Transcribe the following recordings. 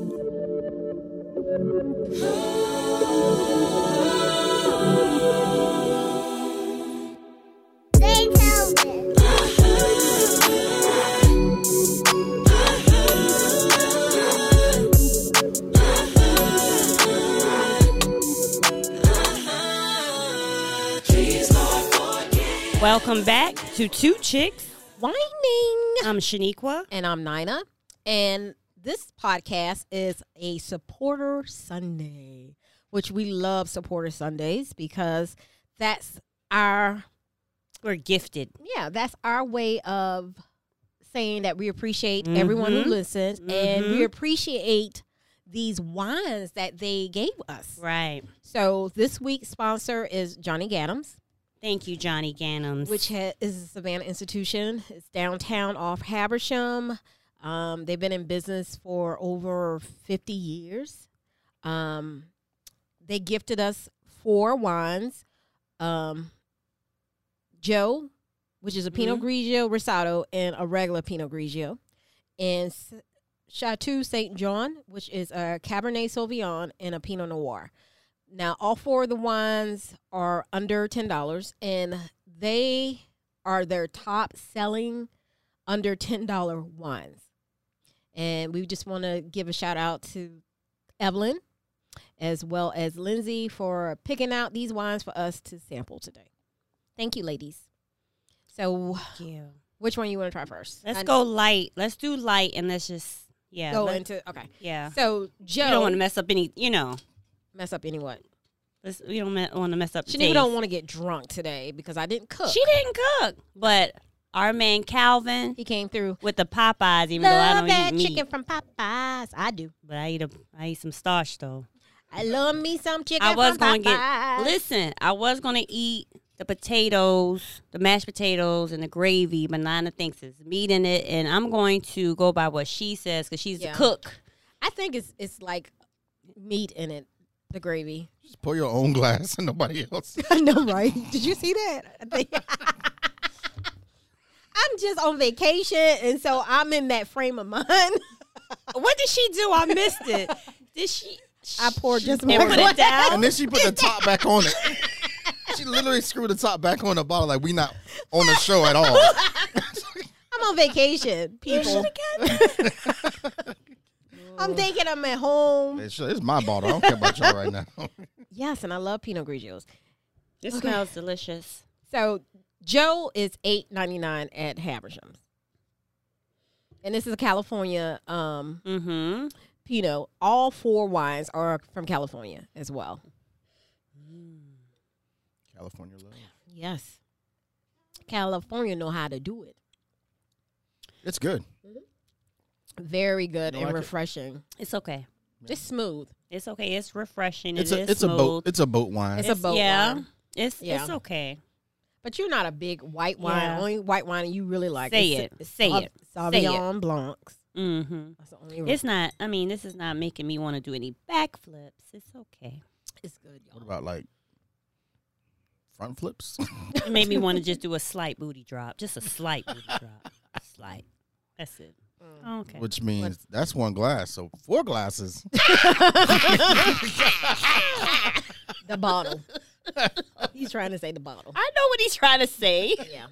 Welcome back to Two Chicks Whining. I'm Shaniqua. And I'm Nina. And this podcast is a Supporter Sunday, which we love Supporter Sundays because that's our... We're gifted. Yeah, that's our way of saying that we appreciate everyone who listens and we appreciate these wines that they gave us. Right. So this week's sponsor is Johnny Gannams. Thank you, Johnny Gannams. Which is a Savannah institution. It's downtown off Habersham. They've been in business for over 50 years. They gifted us 4 wines. Joe, which is a Pinot Grigio Rosado, and a regular Pinot Grigio. And Chateau St. John, which is a Cabernet Sauvignon and a Pinot Noir. Now, all 4 of the wines are under $10, and they are their top-selling under $10 wines. And we just want to give a shout-out to Evelyn, as well as Lindsay, for picking out these wines for us to sample today. Thank you, ladies. So, which one you want to try first? Let's go light. Let's do light, and let's just, okay. Yeah. So, Joe. You don't want to mess up any, Mess up any what? We don't want to mess up the Shaniqua taste. don't want to get drunk today because I didn't cook. She didn't cook, but our man Calvin, he came through with the Popeyes, even though I don't that eat meat. chicken from Popeyes. I do. But I eat some starch, though. I love me some chicken I was from going Popeyes. to listen, I was going to eat the potatoes, the mashed potatoes, and the gravy, but Nina thinks there's meat in it, and I'm going to go by what she says because she's the cook. I think it's like meat in it, the gravy. Just pour your own glass and nobody else. I know, right? Did you see that? I'm just on vacation, and so I'm in that frame of mind. What did she do? I missed it. Did she? I poured just my put it down, and then she put the top back on it. She literally screwed the top back on the bottle like we not on the show at all. I'm on vacation, people. I'm thinking I'm at home. It's my bottle. I don't care about y'all right now. Yes, and I love Pinot Grigios. It smells delicious. So Joe is $8.99 at Habersham's, and this is a California Pinot. All 4 wines are from California as well. California love. Yes, California know how to do it. It's good. Very good and like refreshing. It's okay. Just smooth. It's okay. It's refreshing. It's smooth. a boat wine. It's a boat wine. It's okay. But you're not a big white wine. Only white wine you really like. Say it. Sauvignon Blancs. Mm-hmm. That's the only it's not. I mean, this is not making me want to do any backflips. It's okay. It's good, y'all. What about like front flips? It made me want to just do a slight booty drop. Just a slight booty drop. Slight. That's it. Okay. Which means that's 1 glass, so 4 glasses. The bottle. He's trying to say the bottle. I know what he's trying to say. Yeah.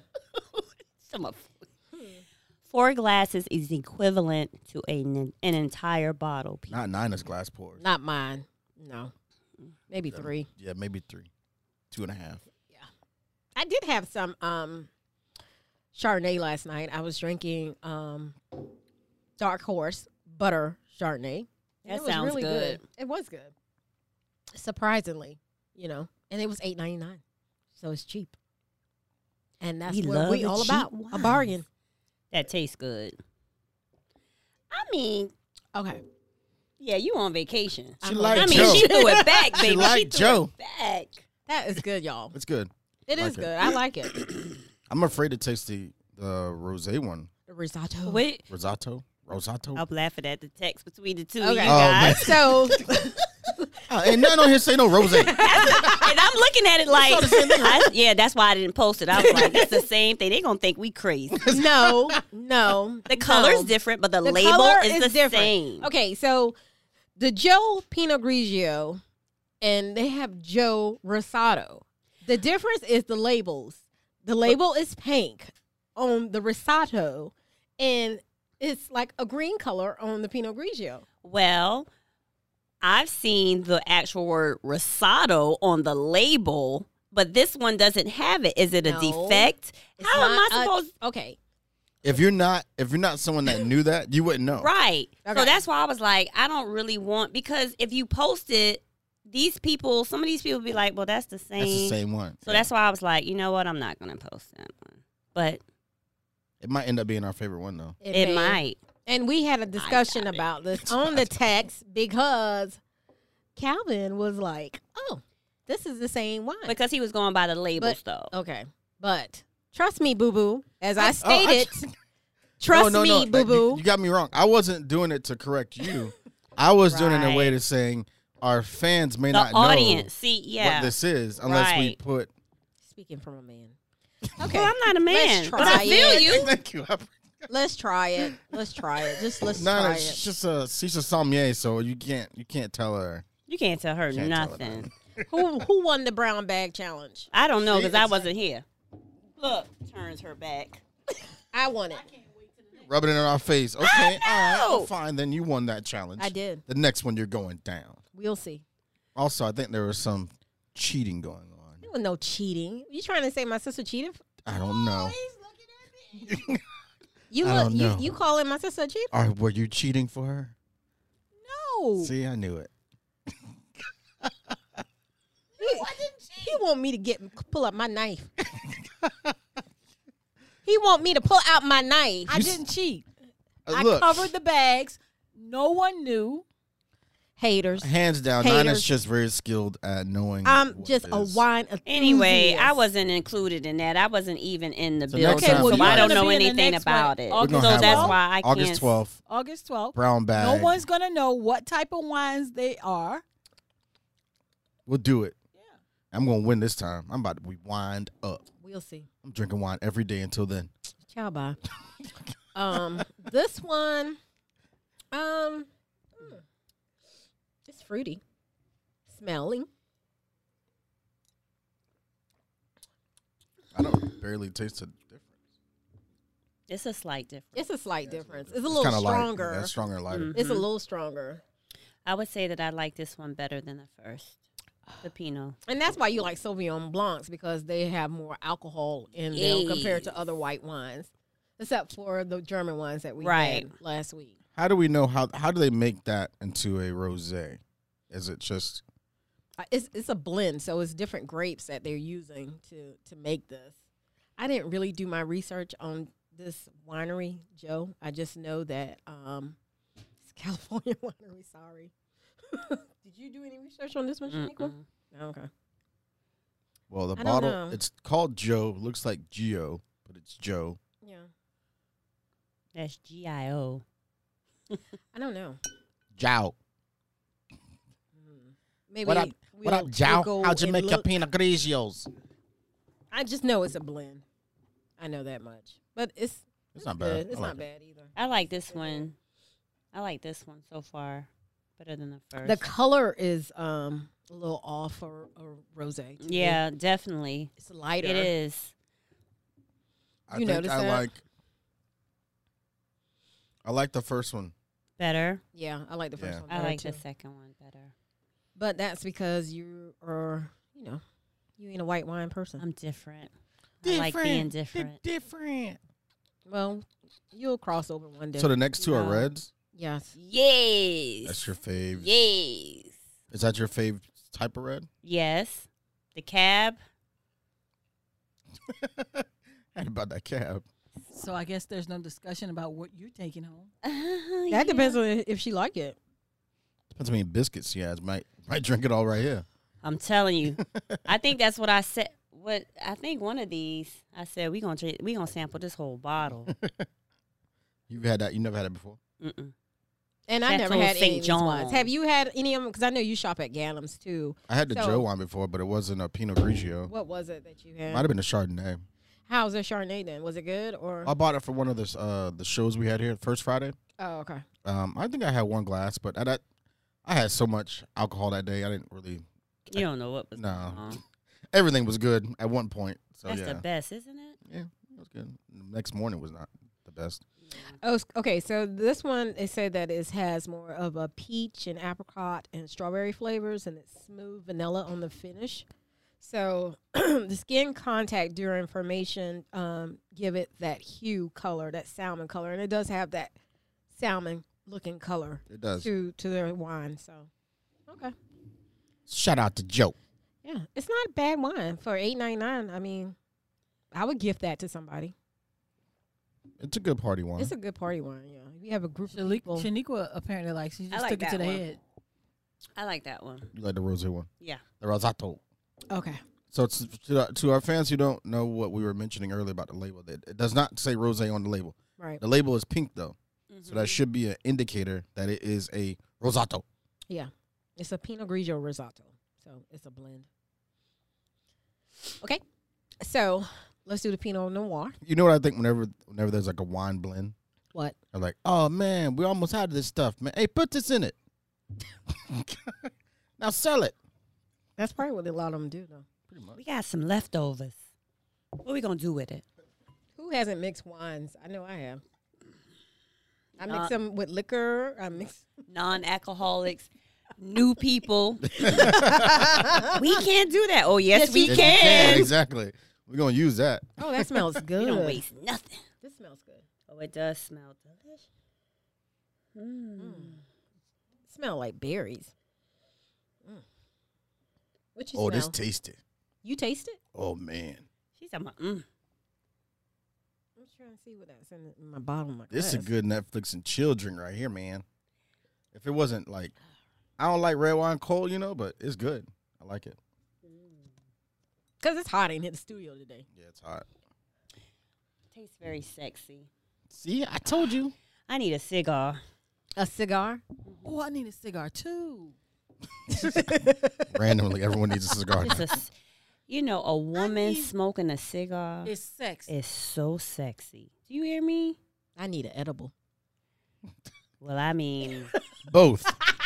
4 glasses is equivalent to an entire bottle. Not Nina's glass pours. Not mine. No. Maybe 3. Yeah, maybe 3. 2.5. Yeah. I did have some Chardonnay last night. I was drinking Dark Horse Butter Chardonnay. That sounds really good. It was good. Surprisingly, and it was $8.99. So it's cheap. And that's what we all about. Wines. A bargain. That tastes good. I mean, okay. Yeah, you on vacation. She liked Joe. Joe. She threw it back, baby. She liked Joe. Back. That is good, y'all. It's good. It is good. I like it. I'm afraid to taste the rosé one. The risotto. Wait. Rosato? I'm laughing at the text between the two Okay. of you guys. So ain't nothing on here say no rosé. And I'm looking at it like, that's why I didn't post it. I was like, it's the same thing. They're going to think we crazy. No. The color's different, but the label color is the different. same. Okay, so the Joe Pinot Grigio, and they have Joe Rosado. The difference is the labels. The label is pink on the Rosado, and it's like a green color on the Pinot Grigio. Well, I've seen the actual word Rosado on the label, but this one doesn't have it. Is it a No, defect? It's How am I not supposed? Okay. If you're not someone that knew that, you wouldn't know. Right. Okay. So that's why I was like, I don't really want, because if you post it, some of these people be like, well, that's the same. That's the same one. So that's why I was like, you know what? I'm not going to post that one. But It might end up being our favorite one though. it may. might. And we had a discussion doubt it. about this on the text because Calvin was like, "Oh, this is the same wine." Because he was going by the labels, But- though. Okay, but trust me, boo boo. As I I stated, trust me, boo boo. You got me wrong. I wasn't doing it to correct you. I was doing it in a way Right. to saying our fans may The not audience, see, know yeah. what this is unless we Right. put. Speaking from a man. Well, I'm not a man, try but I feel it. you. Thank you. Let's try it. Let's try it. Just let's No, try she's it. just she's a sommelier, so you can't tell her. You can't tell her Can't tell her nothing. Who won the brown bag challenge? I don't know because See, I it's- wasn't here. Look, turns her back. I won it. Rubbing it in our face. Okay, all right, know. well, fine. Then you won that challenge. I did. The next one, you're going down. We'll see. Also, I think there was some cheating going on. There was no cheating. You trying to say my sister cheated? I don't know. You I look. don't know. You calling my sister a cheater? Were you cheating for her? No. See, I knew it. He want me to pull up my knife. He want me to pull out my knife. I didn't cheat. I Look, covered the bags. No one knew. Haters. hands down, Nina's Haters. just very skilled at knowing. I'm what just it a is. wine enthusiast. Anyway, I wasn't included in that. I wasn't even in the So bill, next time so you I don't gotta know be in the anything next about one. it. We're So gonna have that's one. why I August can't. 12th, August 12th. brown bag. No one's going to know what type of wines they are. We'll do it. I'm gonna win this time. I'm about to be wined up. We'll see. I'm drinking wine every day until then. Ciao, bye. This one, it's fruity, smelling. I don't barely taste the difference. It's a slight difference. It's a slight difference. It's a It's little kind of stronger. light. That's stronger, lighter. It's a little stronger, I would say that I like this one better than the first, the Pinot. and that's why you like Sauvignon Blancs because they have more alcohol in them compared to other white wines, except for the German ones that we Right. had last week. How do we know how do they make that into a rosé? Is it just It's a blend, so it's different grapes that they're using to make this. I didn't really do my research on this winery, Joe. I just know that it's California winery. Sorry. Did you do any research on this one, Shaniqua? Mm-mm. Oh, okay. well the I don't bottle? know. It's called Joe. Looks like Geo, but it's Joe. Yeah. That's GIO. I don't know. Jow. Maybe What up, we'll Jow? go How'd you and make your look. Pinot Grigios? I just know it's a blend. I know that much, but it's not good. bad. It's I like not it. bad either. I like this one. I like this one so far better than the first. The color is a little off for a rosé. to me. Yeah, definitely. It's lighter. It is. I You think notice I that? like the first one. Better. Yeah, I like the first Yeah. one. I better, like too. the second one better. But that's because you are, you ain't a white wine person. I'm different. I like being different. Different. Well, you'll cross over one day. So the next two are No. reds. yes. Yes. That's your fave. Yes. Is that your fave type of red? Yes. The cab. And about that cab. So I guess there's no discussion about what you're taking home. That depends on if she like it. Depends how many biscuits she has. Might drink it all right here. I'm telling you. I think that's what I said. What I think one of these, I said we gonna sample this whole bottle. You've had that. You never had it before. Mm-mm. And I never Chateau had any St. of these wines. John. Have you had any of them? Because I know you shop at Gallum's too. I had the So- Joe wine before, but it wasn't a Pinot Grigio. What was it that you Might had? have been a Chardonnay. How's the Chardonnay then? Was it good or? I bought it for one of the shows we had here, First Friday. Oh, okay. I think I had one glass, but I I had so much alcohol that day. I didn't really. You don't know what was No. going on. Everything was good at one point. So That's yeah, the best, isn't it? yeah, it was good. The next morning was not the best. Oh, okay. So this one, they say that it has more of a peach and apricot and strawberry flavors, and it's smooth vanilla on the finish. So the skin contact during formation give it that hue color, that salmon color, and it does have that salmon looking color It does. to their wine. So okay, Shout out to Joe. yeah, it's not a bad wine for $8.99. I mean, I would gift that to somebody. It's a good party wine. It's a good party wine. Yeah, if you have a group of people. Shaniqua apparently likes. She I just like took it to that the one. head. I like that one. You like the rosé one? Yeah. The rosato. Okay. So it's, to our fans who don't know what we were mentioning earlier about the label, it does not say rosé on the label. Right. The label is pink though, Mm-hmm. so that should be an indicator that it is a rosato. Yeah. It's a Pinot Grigio risotto. So it's a blend. Okay. So let's do the Pinot Noir. You know what I think? Whenever there's like a wine blend, What? I'm like, oh man, we almost had this stuff, man. Hey, put this in it. Now sell it. That's probably what a lot of them do, though. Pretty much. We got some leftovers. What we gonna do with it? Who hasn't mixed wines? I know I have. I Not- mix them with liquor. I mix. Non-alcoholics, new people. We can't do that. Oh yes, we Yes, you can. exactly. We're gonna use that. Oh, that smells We good. don't waste nothing. This smells good. Oh, it does smell delicious. Smell like berries. What you Oh, smell? this tasty. You taste it? Oh man, She's talking about, I'm trying to see what that's in my bottle of my this is a glass. good Netflix and chill drink right here, man. If it wasn't like, I don't like red wine cold, but it's good. I like it. Because it's hot in the studio today. Yeah, it's hot. tastes very sexy. See, I told you. I need a cigar. A cigar? Oh, I need a cigar too. Randomly, everyone needs a cigar. It's a, a woman need- smoking a cigar It's sexy. is so sexy. Do you hear me? I need an edible. Well, I mean, Both.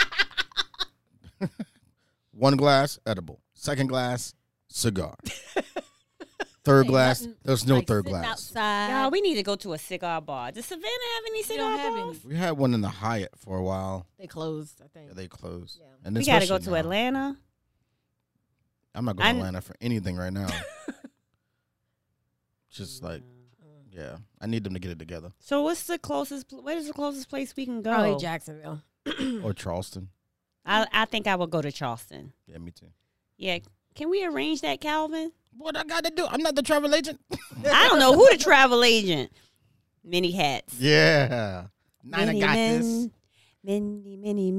One glass, edible. Second glass, cigar. Third glass, nothing there's no like third sitting glass. outside. y'all, we need to go to a cigar bar. Does Savannah have any We don't cigar have bars? any. We had one in the Hyatt for a while. They closed, I think. Yeah, they closed. Yeah. And We got to go especially to now. Atlanta. I'm not going I'm- to Atlanta for anything right now. Just like, yeah, I need them to get it together. So what's the closest? What is the closest place we can go? Probably Jacksonville. Or Charleston. I think I would go to Charleston. Yeah, me too. Yeah, can we arrange that, Calvin? What I got to do? I'm not the travel agent. I don't know who the travel agent. Many hats. Yeah. Nina Many got men, this. Many men.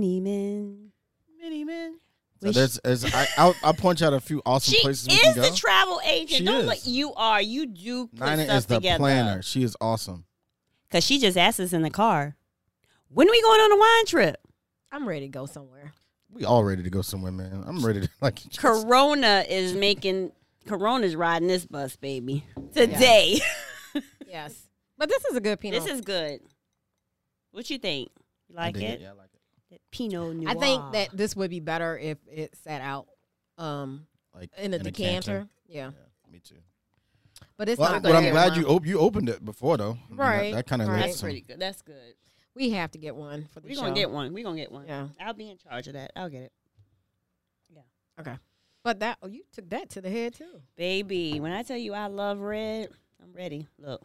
Many men. So I'll point out a few awesome She places we is can go. the travel agent. She Don't is. look. You are. You do put Nina stuff is the together. planner. She is awesome. Cause she just asked us in the car, when are we going on a wine trip? I'm ready to go somewhere. We all ready to go somewhere, man. I'm ready to just- Corona's riding this bus, baby. Today. Yes. But this is a good Pinot. This is good. What you think? You I like dig it? Yeah, I like it. Pinot Noir. I think that this would be better if it sat out Like in a decanter. Yeah. Yeah, me too. But it's Well, not but I'm good. glad you opened it before though. I mean, Right, That kind of right. that's pretty good. That's good. We have to get one for the We're show. gonna get one. We're gonna get one. Yeah. I'll be in charge of that. I'll get it. But you took that to the head too. Baby, when I tell you I love red, I'm ready. Look.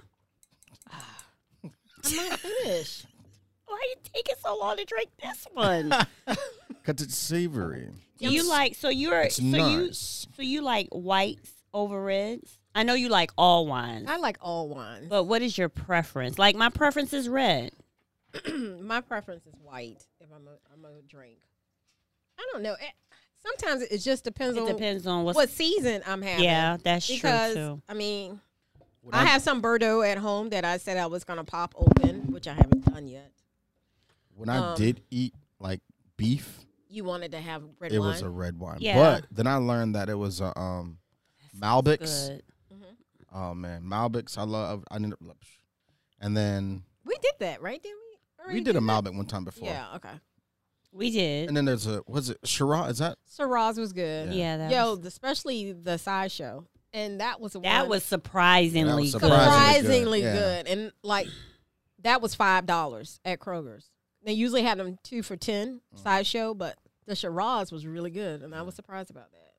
I'm not finished. Why you taking so long to drink this one? Cause it's savory. Do you like It's nice. you like whites over reds? I know you like all wines. I like all wines. But what is your preference? Like my preference is red. My preference is white if I'm a drink. I don't know. Sometimes it just depends It on depends on what season I'm having. Yeah, that's because true too. I mean, When I have some Bordeaux at home that I said I was gonna pop open, which I haven't done yet. When I did eat like beef, You wanted to have red it wine. was a red wine. Yeah. But then I learned that it was a Malbecs. Good. Oh man, Malbecs. I ended up, and then We did that, right? Did we? we did a Malbec one time before. Yeah. Okay. We did. And then there's was it Shiraz? Is that? Shiraz was good. Yeah, that Yo, was, especially the sideshow. And that was that was surprisingly good. surprisingly good. good. And like that was $5 at Kroger's. They usually have them 2 for $10 sideshow, but the Shiraz was really good, and I was surprised about that.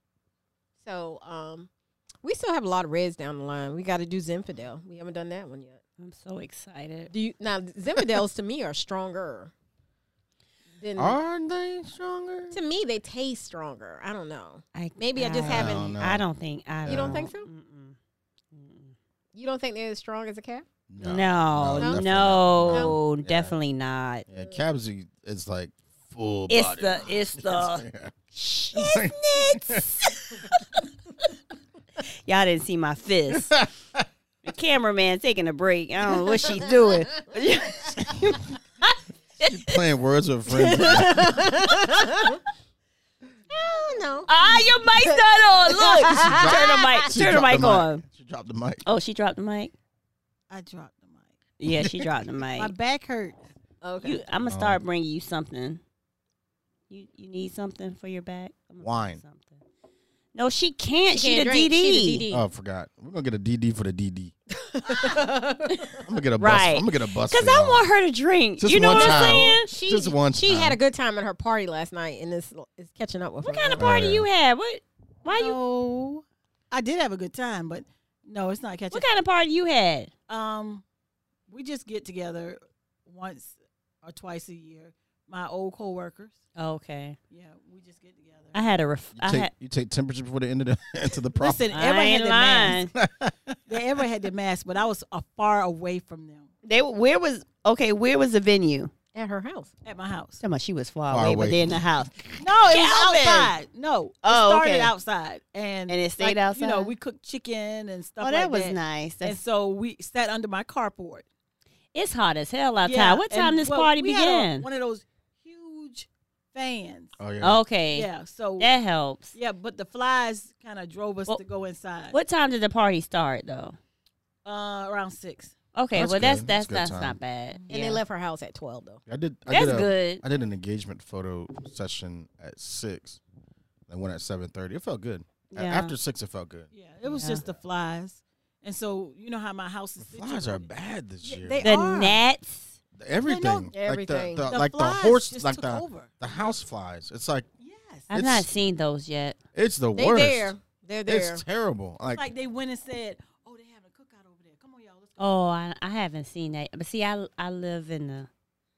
So we still have a lot of reds down the line. We got to do Zinfandel. We haven't done that one yet. I'm so excited. Now Zinfandels to me are stronger. Are they stronger? To me, they taste stronger. I don't know. Maybe I just haven't. I don't think. You don't think so? Mm-mm. You don't think they're as strong as a cab? No, definitely not. Yeah, Cabs is like full It's body. the shiznits. Y'all didn't see my fist. The cameraman taking a break. I don't know what she's doing. She playing words with friends. I don't know. Your mic's not on. Look, turn the mic on. She dropped the mic. Oh, she dropped the mic. I dropped the mic. Yeah, she dropped the My mic. back hurt. Okay. I'm gonna start bringing you something. You need something for your back? I'm gonna Wine. bring something. No, she can't. She can't the drink. DD. She the DD. Oh, I forgot. We're gonna get a DD for the DD. I'm gonna get a bus. Right. I'm gonna get a bus. Because for I y'all. want her to drink. Just You know one what I'm time. saying? Just one She time. had a good time at her party last night, and is catching up with What her. kind of now. party yeah. you had? What? Why you? No, I did have a good time, but no, it's not catching. What kind of party you had? We just get together once or twice a year. My old coworkers. Oh, okay. Yeah, we just get together. I had a You take temperature before the end of the into the problem. Listen, I everybody ain't had lying. their mask. Everybody had their mask, but I was far away from them Where was the venue? At her house. at my house. Tell me she was far, Far away, away. but they're in the house. No, it was Calvin! outside. No, it Oh, started okay. outside, and And it stayed like, outside? You know, we cooked chicken and stuff. Oh, that like was nice. And so we sat under my carport. It's hot as hell outside. Yeah, What time and, this well, party we had began? one of those huge fans. Oh yeah. Okay. Yeah, so That helps. yeah, but the flies kind of drove us Well, to go inside. What time did the party start, though? Around 6. Okay, That's well good. that's That's a good time. not bad. And they left her house at 12, though. I did That's good. I did an engagement photo session at 6. I went at 7:30. It felt good. Yeah. After 6, it felt good. Yeah, it was Yeah. just the flies, and so you know how my house is. The flies are situated. bad this Yeah, year. they The are. gnats. Everything. Everything. Like The like the flies horse, just like took the over. house flies. It's like Yes, I've It's- not seen those yet. it's the They worst. there. They're there. It's terrible. it's like they went and said, "Oh, they having a cookout over there. Come on, y'all, let's go." Oh, I haven't seen that. But see, I live in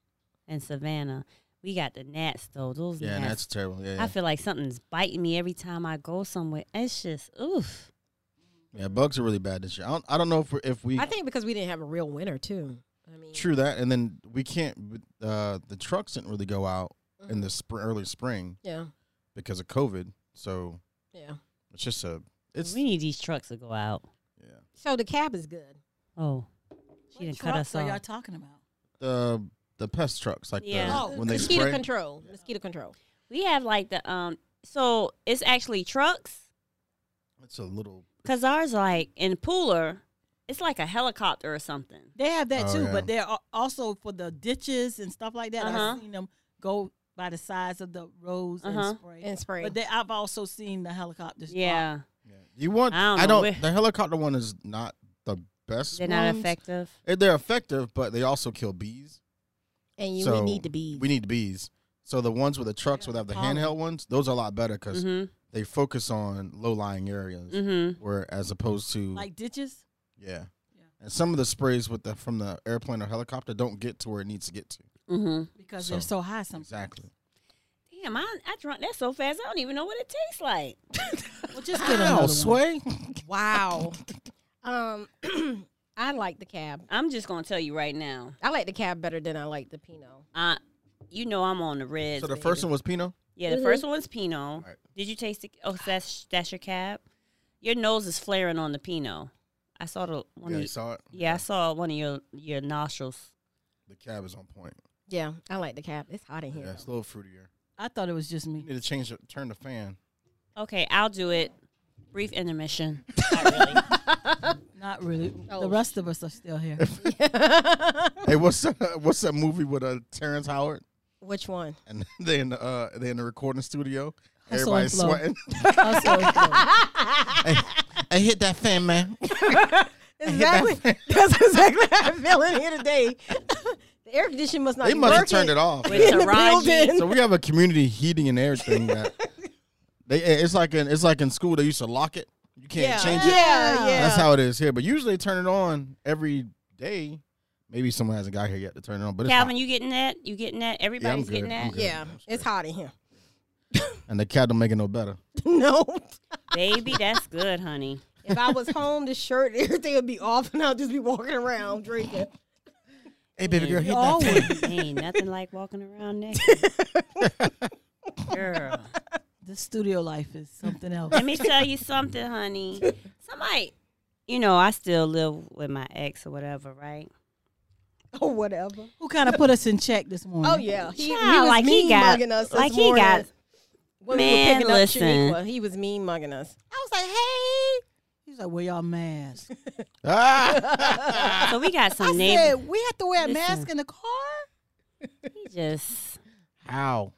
Savannah. We got the gnats though. Those yeah, gnats. that's terrible. Yeah, I yeah. feel like something's biting me every time I go somewhere. It's just oof. Yeah, bugs are really bad this year. I don't know if we I think because we didn't have a real winter, too. I mean, true that, and then we can't. The trucks didn't really go out in the early spring Yeah. because of COVID. So Yeah. it's just it's We need these trucks to go out. yeah. So the cab is good. Oh, she What didn't cut trucks us are y'all off. talking about? The pest trucks like Yeah. the, Oh, when they Mosquito spray. control. Mosquito control. We have like the So it's actually trucks. It's a little. Cause ours like in Pooler, it's like a helicopter or something. They have that Oh, too, yeah. but they're also for the ditches and stuff like that. Uh-huh. I've seen them go by the sides of the roads Uh-huh. and spray. And spray. But I've also seen the helicopters. Yeah, Yeah. You want? I don't I know. don't. We're- The helicopter one is not the best. they're not ones. effective. They're effective, but they also kill bees. and we So, need the bees. We need bees. So the ones with the trucks Yeah, would have the pollen. handheld ones. Those are a lot better because Mhm. they focus on low-lying areas, Mhm. where as opposed to Like ditches. yeah. Yeah. And some of the sprays with from the airplane or helicopter don't get to where it needs to get to. Mhm. Because So, they're so high sometimes. Exactly. Damn, I drunk that so fast. I don't even know what it tastes like. Well, just get Ow, another one. Sway. Wow. I like the cab. I'm just gonna tell you right now. I like the cab better than I like the Pinot. You know I'm on the red. So the first one was Pinot. Yeah, the Mhm. first one was Pinot. Right. Did you taste it? Oh, that's your cab. Your nose is flaring on the Pinot. I saw the one. Yeah, of you saw it. yeah, I saw one of your nostrils. The cab is on point. Yeah, I like the cab. It's hot in here. Yeah, it's a little fruitier. I thought it was just You me. need to turn the fan. Okay, I'll do it. Brief intermission. Not really. Not really. Oh, The rest of us are still here. Hey, what's that movie with Terrence Howard? Which one? and they in the recording studio. Hustle Everybody's and flow. sweating. Also, Hey, hit that fan, man. Exactly. That's exactly how I feel in here today. The air conditioning must not They be must have working. turned it off. With In the Taraji. building. So we have a community heating and air thing that it's like in school they used to lock it. You can't change it. Yeah. That's how it is here. But usually they turn it on every day. Maybe someone hasn't got here yet to turn it on. But it's Calvin, hot. you getting that? You getting that? Everybody's good. getting I'm that? good. Yeah, it's hot in here. And the cat don't make it no better. No. Baby, that's good, honey. If I was home, the shirt, everything would be off, and I'll just be walking around drinking. Hey, baby girl, hit that always. fan. Ain't nothing like walking around naked. Girl. the studio life is something else. Let me tell you something, honey. Somebody, I still live with my ex or whatever, right? Or whatever. Who kind of put us in check this morning? Oh, yeah. He Child, was like he mean got- mugging us like this he morning. got- When Man, we were picking listen. up Shaniqua, he was mean mugging us. I was like, hey. He's like, wear y'all masks. Ah! So we got I some neighbors. said, we have to wear a Listen. mask in the car? He just How?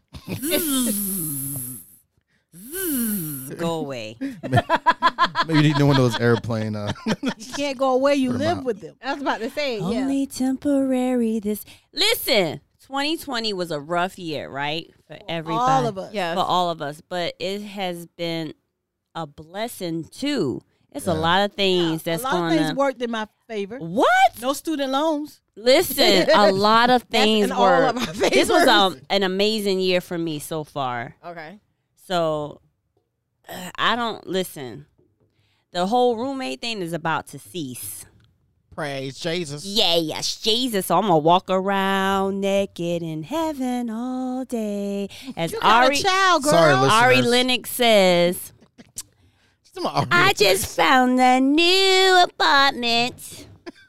go away. Maybe you need one of those airplane. You can't go away. You Put 'em live out. with them. I was about to say, yeah. Only temporary. Listen, 2020 was a rough year, right? For everybody. All of us. Yes. For all of us. But it has been a blessing, too. It's a Yeah. lot of things that's a lot of going things to. worked in my favor. What? No student loans. Listen, a lot of things in all were. of our This was favors. an amazing year for me so far. Okay. So I don't listen. The whole roommate thing is about to cease. Praise Jesus. Yeah, yes, Jesus. So I'm gonna walk around naked in heaven all day, as You got Ari a child, girl. Sorry, listen. Ari listeners. Lennox says. Come on, I just found a new apartment.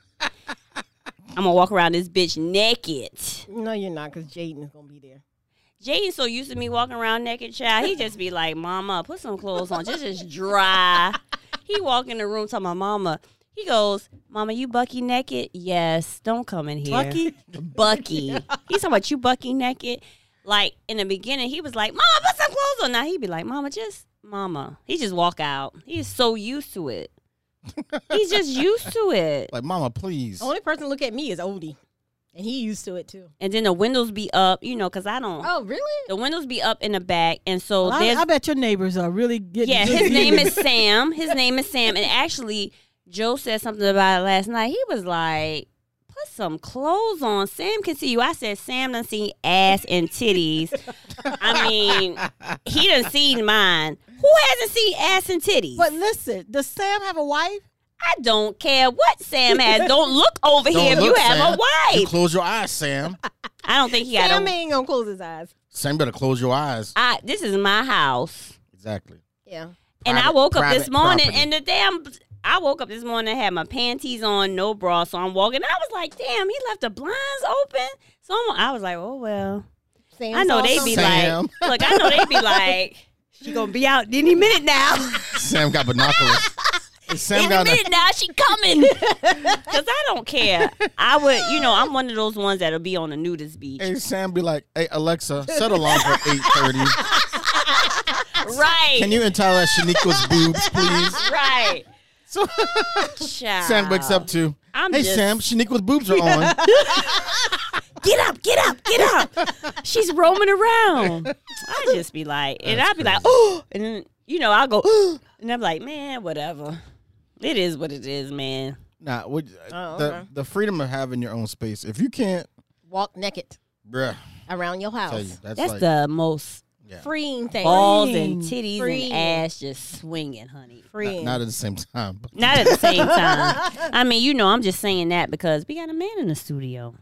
I'm gonna walk around this bitch naked. No, you're not, because Jaden is going to be there. Jaden's so used to me walking around naked, child. He just be like, "Mama, put some clothes on, just dry." He walk in the room to my mama. He goes, "Mama, you Bucky naked?" "Yes." "Don't come in here." Bucky? Bucky. He's talking about you Bucky naked. Like in the beginning, he was like, "Mama, put some clothes on." Now he be like, Mama. He just walk out. He's so used to it. He's just used to it. Like, Mama, please. The only person to look at me is Odie. And he used to it, too. And then the windows be up, because I don't. Oh, really? The windows be up in the back, and so Well, there's. I bet your neighbors are really getting. Yeah, his name is Sam. His name is Sam. And actually, Joe said something about it last night. He was like, "Put some clothes on. Sam can see you." I said, "Sam done seen ass and titties." I mean, he done seen mine. Who hasn't seen ass and titties? But listen, does Sam have a wife? I don't care what Sam has. Don't look over Don't here if look, you have Sam. a wife. You close your eyes, Sam. I don't think he got Sam a. ain't going to close his eyes. Sam better close your eyes. This is my house. Exactly. Yeah. And I Private- woke up this private morning, property. and I woke up this morning, had my panties on, no bra, so I'm walking. And I was like, "Damn, he left the blinds open." So I was like, "Oh well." Sam I know saw they something. be Sam. like, "Look, I know they be like, she gonna be out any minute now. Sam got binoculars. Hey, Sam Any got minute now, she coming." Because I don't care. I would, I'm one of those ones that'll be on the nudist beach. Hey, Sam be like, "Hey, Alexa, set alarm for 8:30. Right. Can you entitle that Shaniqua's boobs, please?" Right. So Child. Sam wakes up to, I'm "Hey, just- Sam, Shaniqua's boobs are on." Get up, get up, get up. She's roaming around. I just be like, and That's I'd be like, crazy. "Oh," and then, I'll go, "Oh," and I'm like, man, whatever. It is what it is, man. Nah, Oh, the okay. the freedom of having your own space. If you can't, Walk naked bruh, around your house. tell you that's That's like, the most yeah, Freeing thing. balls and titties Freeing. and ass just swinging, honey. Freeing. not at the same time. But Not at the same time. I mean, I'm just saying that because we got a man in the studio.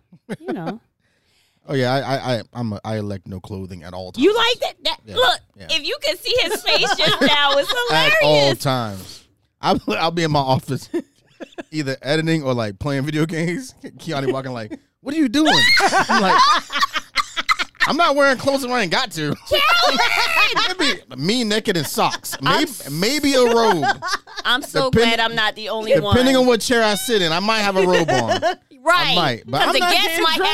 oh yeah, I elect no clothing at all times. You like that? Yeah, Look, yeah. if you can see his face just now, it's At all hilarious. times. I'll be in my office, either editing or like playing video games. Keanu walking like, "What are you doing?" I'm like, "I'm not wearing clothes if I ain't got to." Maybe me naked in socks, maybe a robe. I'm so Depend- glad I'm not the only one. Depending on what chair I sit in, I might have a robe on. Right. I might, but Because I'm the not guests getting might dressed. have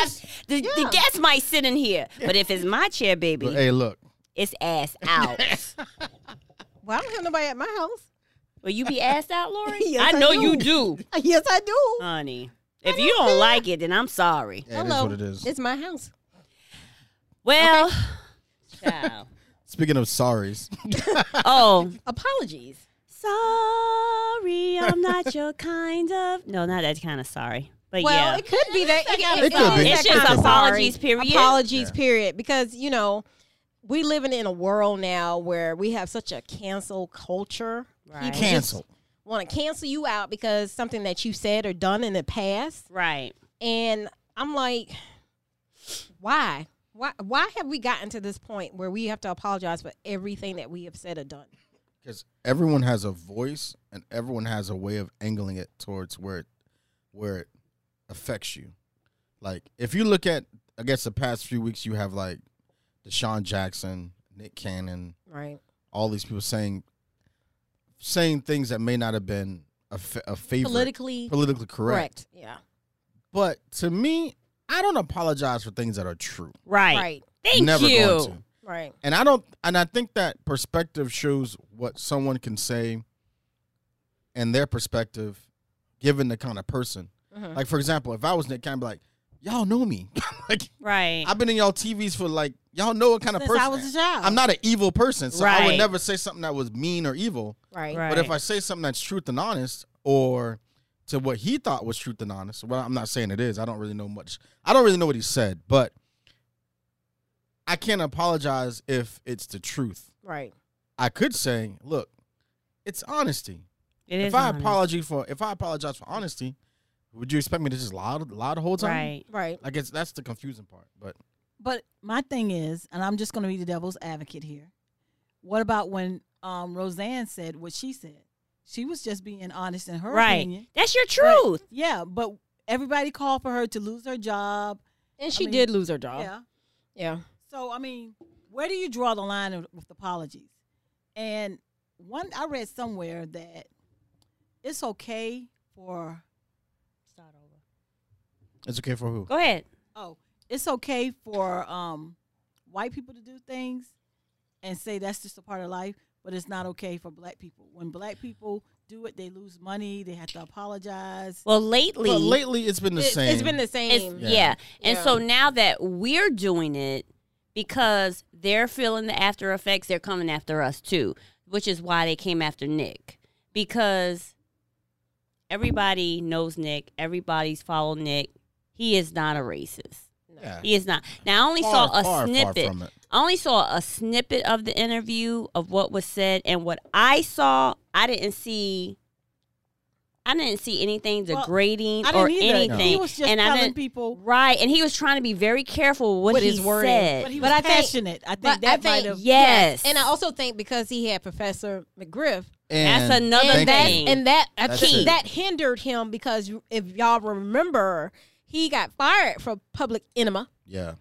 The guests might sit in here, but if it's my chair, baby, But, hey, look. it's ass out. Well, I don't have nobody at my house. Will you be ass out, Lori? Yes, I know I do. you do, Yes, I do. honey. If you don't like it, then I'm sorry. Yeah, it is Hello. what it is. It's my house. Well, child. Speaking of sorries, Oh, Apologies. sorry, I'm not your kind of. No, not that kind of sorry. But Well, yeah. it could be that. It could be. It's that just kind of apologies, sorry. period. Apologies, Yeah. period. Because, we living in a world now where we have such a cancel culture. Right. People cancel. want to cancel you out because something that you said or done in the past. Right. And I'm like, why? Why have we gotten to this point where we have to apologize for everything that we have said or done? Because everyone has a voice and everyone has a way of angling it towards where it affects you. Like, if you look at, I guess, the past few weeks, you have, like, Deshaun Jackson, Nick Cannon, Right. all these people saying things that may not have been a favorite. Politically Politically correct. Yeah. But to me, I don't apologize for things that are true. Right. Right. Thank Never you. going to. Right. And I think that perspective shows what someone can say and their perspective given the kind of person. Mhm. Like, for example, if I was Nick Cannon, I'd be like, y'all know me. Like, Right. I've been in y'all TVs for, like, y'all know what kind of Since person I was a child. I'm not an evil person, so I would Right. never say something that was mean or evil. Right. Right. But if I say something that's truth and honest, or to what he thought was truth and honest, well, I'm not saying it is. I don't really know much. I don't really know what he said, but I can't apologize if it's the truth. Right. I could say, look, it's honesty. It is If I honest. apologize for honesty, would you expect me to just lie the whole time? Right. Right. I guess that's the confusing part. But my thing is, and I'm just going to be the devil's advocate here. What about when Roseanne said what she said? She was just being honest in her Right. opinion. That's your truth. Yeah, but everybody called for her to lose her job. And she mean, did lose her job. Yeah. Yeah. So, I mean, where do you draw the line with apologies? And I read somewhere that it's okay for, Start over. it's okay for who? Go ahead. it's okay for white people to do things and say that's just a part of life, but it's not okay for black people. When black people do it, they lose money. They have to apologize. Well, lately, Well, lately it's been the same. It's been the same. it's, yeah. And Yeah. so now that we're doing it, because they're feeling the after effects, they're coming after us too, which is why they came after Nick. Because everybody knows Nick. Everybody's followed Nick. He is not a racist. Yeah. He is not. Now, I only Far, saw a far snippet. from it. I only saw a snippet of the interview of what was said, and what I saw, I didn't see anything Well, degrading I or didn't either. anything. He was just and I telling didn't, people, right, and he was trying to be very careful with With he his wording. said. but he But was I think- passionate. I think but that I think- might have. Yes. And I also think because he had Professor McGriff, And That's another thank thing. you. and that That's key it. that hindered him because if y'all remember, he got fired for public enema Yeah.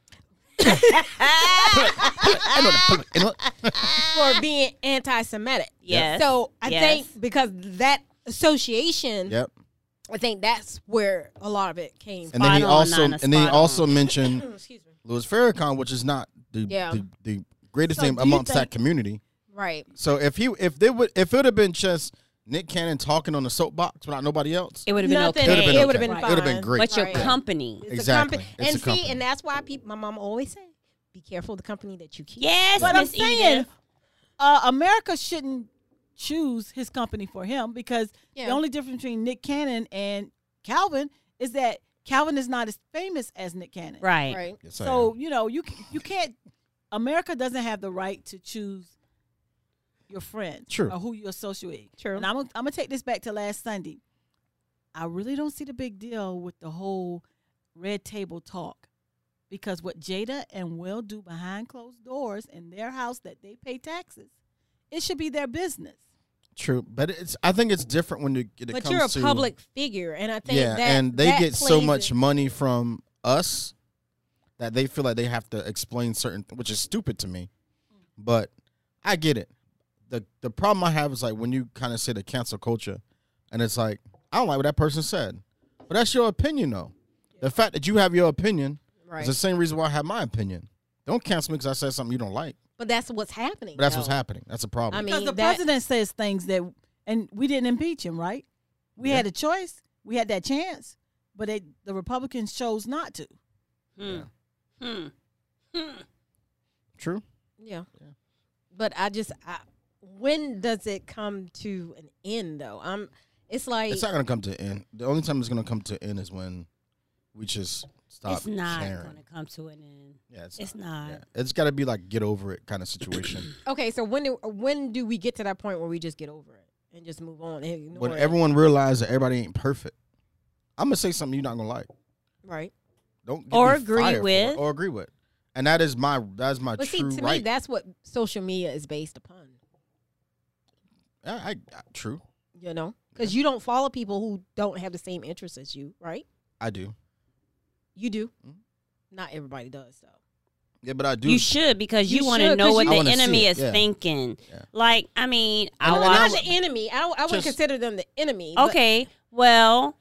for being anti-Semitic. Yes. So I Yes. think because that association, Yep. I think that's where a lot of it came from. And then he Spot on, also Nana, and then he spot also on. mentioned Excuse me. Louis Farrakhan, which is not the Yeah. the greatest So name do you amongst that think- community. Right. So if it would have been just Nick Cannon talking on the soapbox without nobody else, It would have been Nothing. It would've okay. been It would have okay. been Right. fine. It would've been great. But your Right. company. It's Exactly. A company. It's And a see, company. and that's why people. My mom always say, "Be careful of the company that you keep." Yes, But I'm Miss saying, Edith. America shouldn't choose his company for him because Yeah. the only difference between Nick Cannon and Calvin is that Calvin is not as famous as Nick Cannon. Right. Right. Yes, I So am. you can't. America doesn't have the right to choose your friends True. or who you associate. True. And I'm gonna take this back to last Sunday. I really don't see the big deal with the whole red table talk because what Jada and Will do behind closed doors in their house that they pay taxes, it should be their business. True, but I think it's different when it But comes you're a to public figure, and I think yeah, that and they that get so plays much in- money from us that they feel like they have to explain certain, which is stupid to me. But I get it. The problem I have is like when you kind of say the cancel culture, and it's like I don't like what that person said, but that's your opinion though. The fact that you have your opinion Right. It's the same reason why I have my opinion. Don't cancel me because I said something you don't like. But that's what's happening. But that's though. what's happening. That's a problem. I mean, Because the president says things that, and we didn't impeach him, right? We Yeah. had a choice. We had that chance, but the Republicans chose not to. True. Yeah. But when does it come to an end though? It's like It's not going to come to an end. The only time it's going to come to an end is when we just stop It's not sharing. going to come to an end. Yeah, It's not. Yeah. It's got to be like get over it kind of situation. okay. So when do we get to that point where we just get over it and just move on and ignore When it? everyone realizes that everybody ain't perfect. I'm going to say something you're not going to like. Right. Don't get Or me agree fired for with. it, or agree with. And that is my But see, true to right. me, that's what social media is based upon. I true. You know, because you don't follow people who don't have the same interests as you, right? I do. You do. Mhm. Not everybody does, though. Yeah, but I do. You should because you You want to should, know 'cause what you- I the wanna see enemy it, is yeah. thinking. Yeah. Like, I mean, I And I- They're watch. not the enemy. I wouldn't Just- consider them the enemy. but- Okay, well,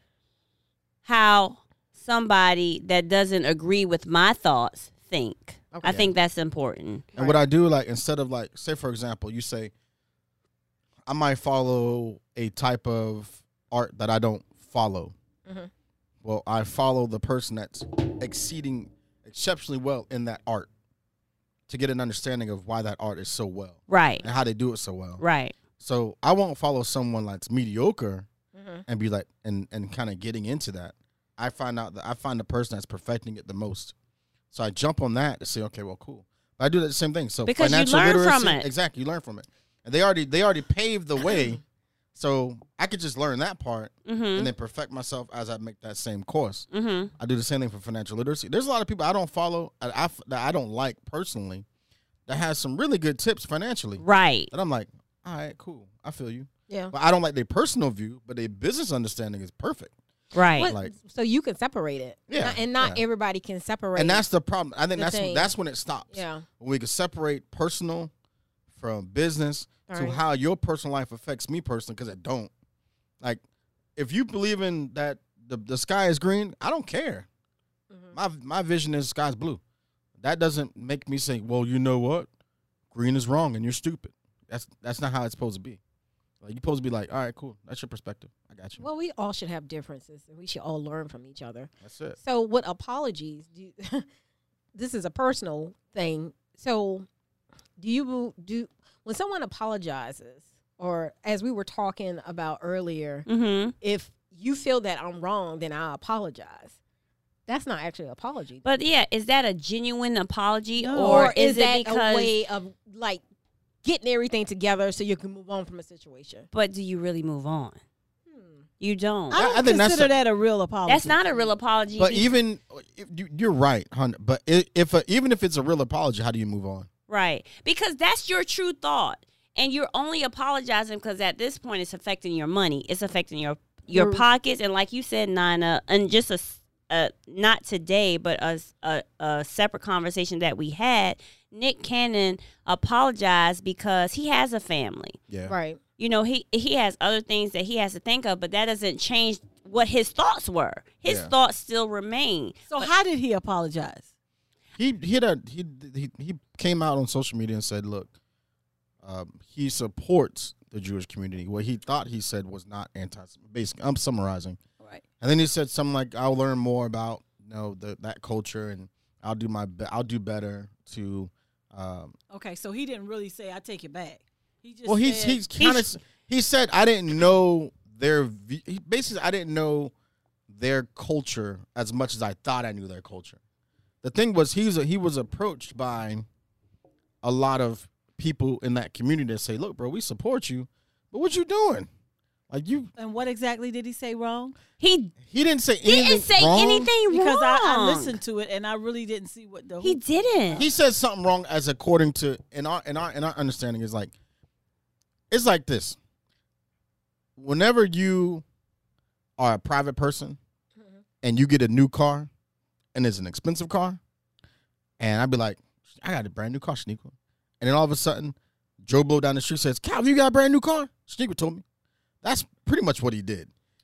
how somebody that doesn't agree with my thoughts think. Okay. I think that's important. And what I do, like, instead of like, say for example, you say, I might follow a type of art that I don't follow. Mhm. Well, I follow the person that's exceeding exceptionally well in that art to get an understanding of why that art is so well Right, and how they do it so well. right. So I won't follow someone that's mediocre Mhm. and be like, and kind of getting into that. I find the person that's perfecting it the most. So I jump on that to say, okay, well, cool. But I do that the same thing. So Because you financial learn literacy, from it. exactly, you learn from it, and they already paved the way. So I could just learn that part Mm-hmm. and then perfect myself as I make that same course. Mm-hmm. I do the same thing for financial literacy. There's a lot of people I don't follow that I don't like personally that has some really good tips financially. Right. And I'm like, all right, cool. I feel you. Yeah. But I don't like their personal view, but their business understanding is perfect. Right. What- like- so you can separate it. Yeah, And not yeah. everybody can separate. And that's the problem. I think the thing. that's when it stops. Yeah. When we can separate personal from business to Right. how your personal life affects me personally, because it don't. Like, if you believe in that the sky is green, I don't care. Mhm. My vision is sky's blue. That doesn't make me say, well, you know what? Green is wrong and you're stupid. That's not how it's supposed to be. Like, you're supposed to be like, all right, cool. That's your perspective. I got you. Well, we all should have differences, and we should all learn from each other. That's it. So, what apologies do? This is a personal thing. So, do when someone apologizes, or as we were talking about earlier, Mm-hmm. if you feel that I'm wrong, then I apologize. That's not actually an apology. But yeah, is that a genuine apology, No. or is that it because? a way of like getting everything together so you can move on from a situation? But do you really move on? You don't. I don't I think that's consider a- that a real apology. That's not a real apology. But even if you're right, hun. But even if it's a real apology, how do you move on? Right. Because that's your true thought. And you're only apologizing because at this point it's affecting your money. It's affecting your Your- pockets. And like you said, Nina, and just not today, but a separate conversation that we had, Nick Cannon apologized because he has a family. Yeah. Right. You know, he has other things that he has to think of, but that doesn't change what his thoughts were. His Yeah. thoughts still remain. So how did he apologize? He came out on social media and said, look, he supports the Jewish community. What he thought he said was not basically, I'm summarizing. Right. And then he said something like, "I'll learn more about that culture, and I'll do better to." Okay, so he didn't really say I take it back. He just Well, said, he said I didn't know basically I didn't know their culture as much as I thought I knew their culture. The thing was he was approached by a lot of people in that community that say, "Look, bro, we support you, but what you doing? Like you." And what exactly did he say wrong? He He didn't say anything didn't say wrong. anything Because wrong. I listened to it and I really didn't see what the He didn't. He said something wrong as according to in our understanding is like it's like this. Whenever you are a private person and you get a new car and it's an expensive car, and I'd be like, I got a brand new car, Shaniqua. And then all of a sudden, Joe Blow down the street says, Cal, you got a brand new car? Shaniqua told me. That's pretty much what he did.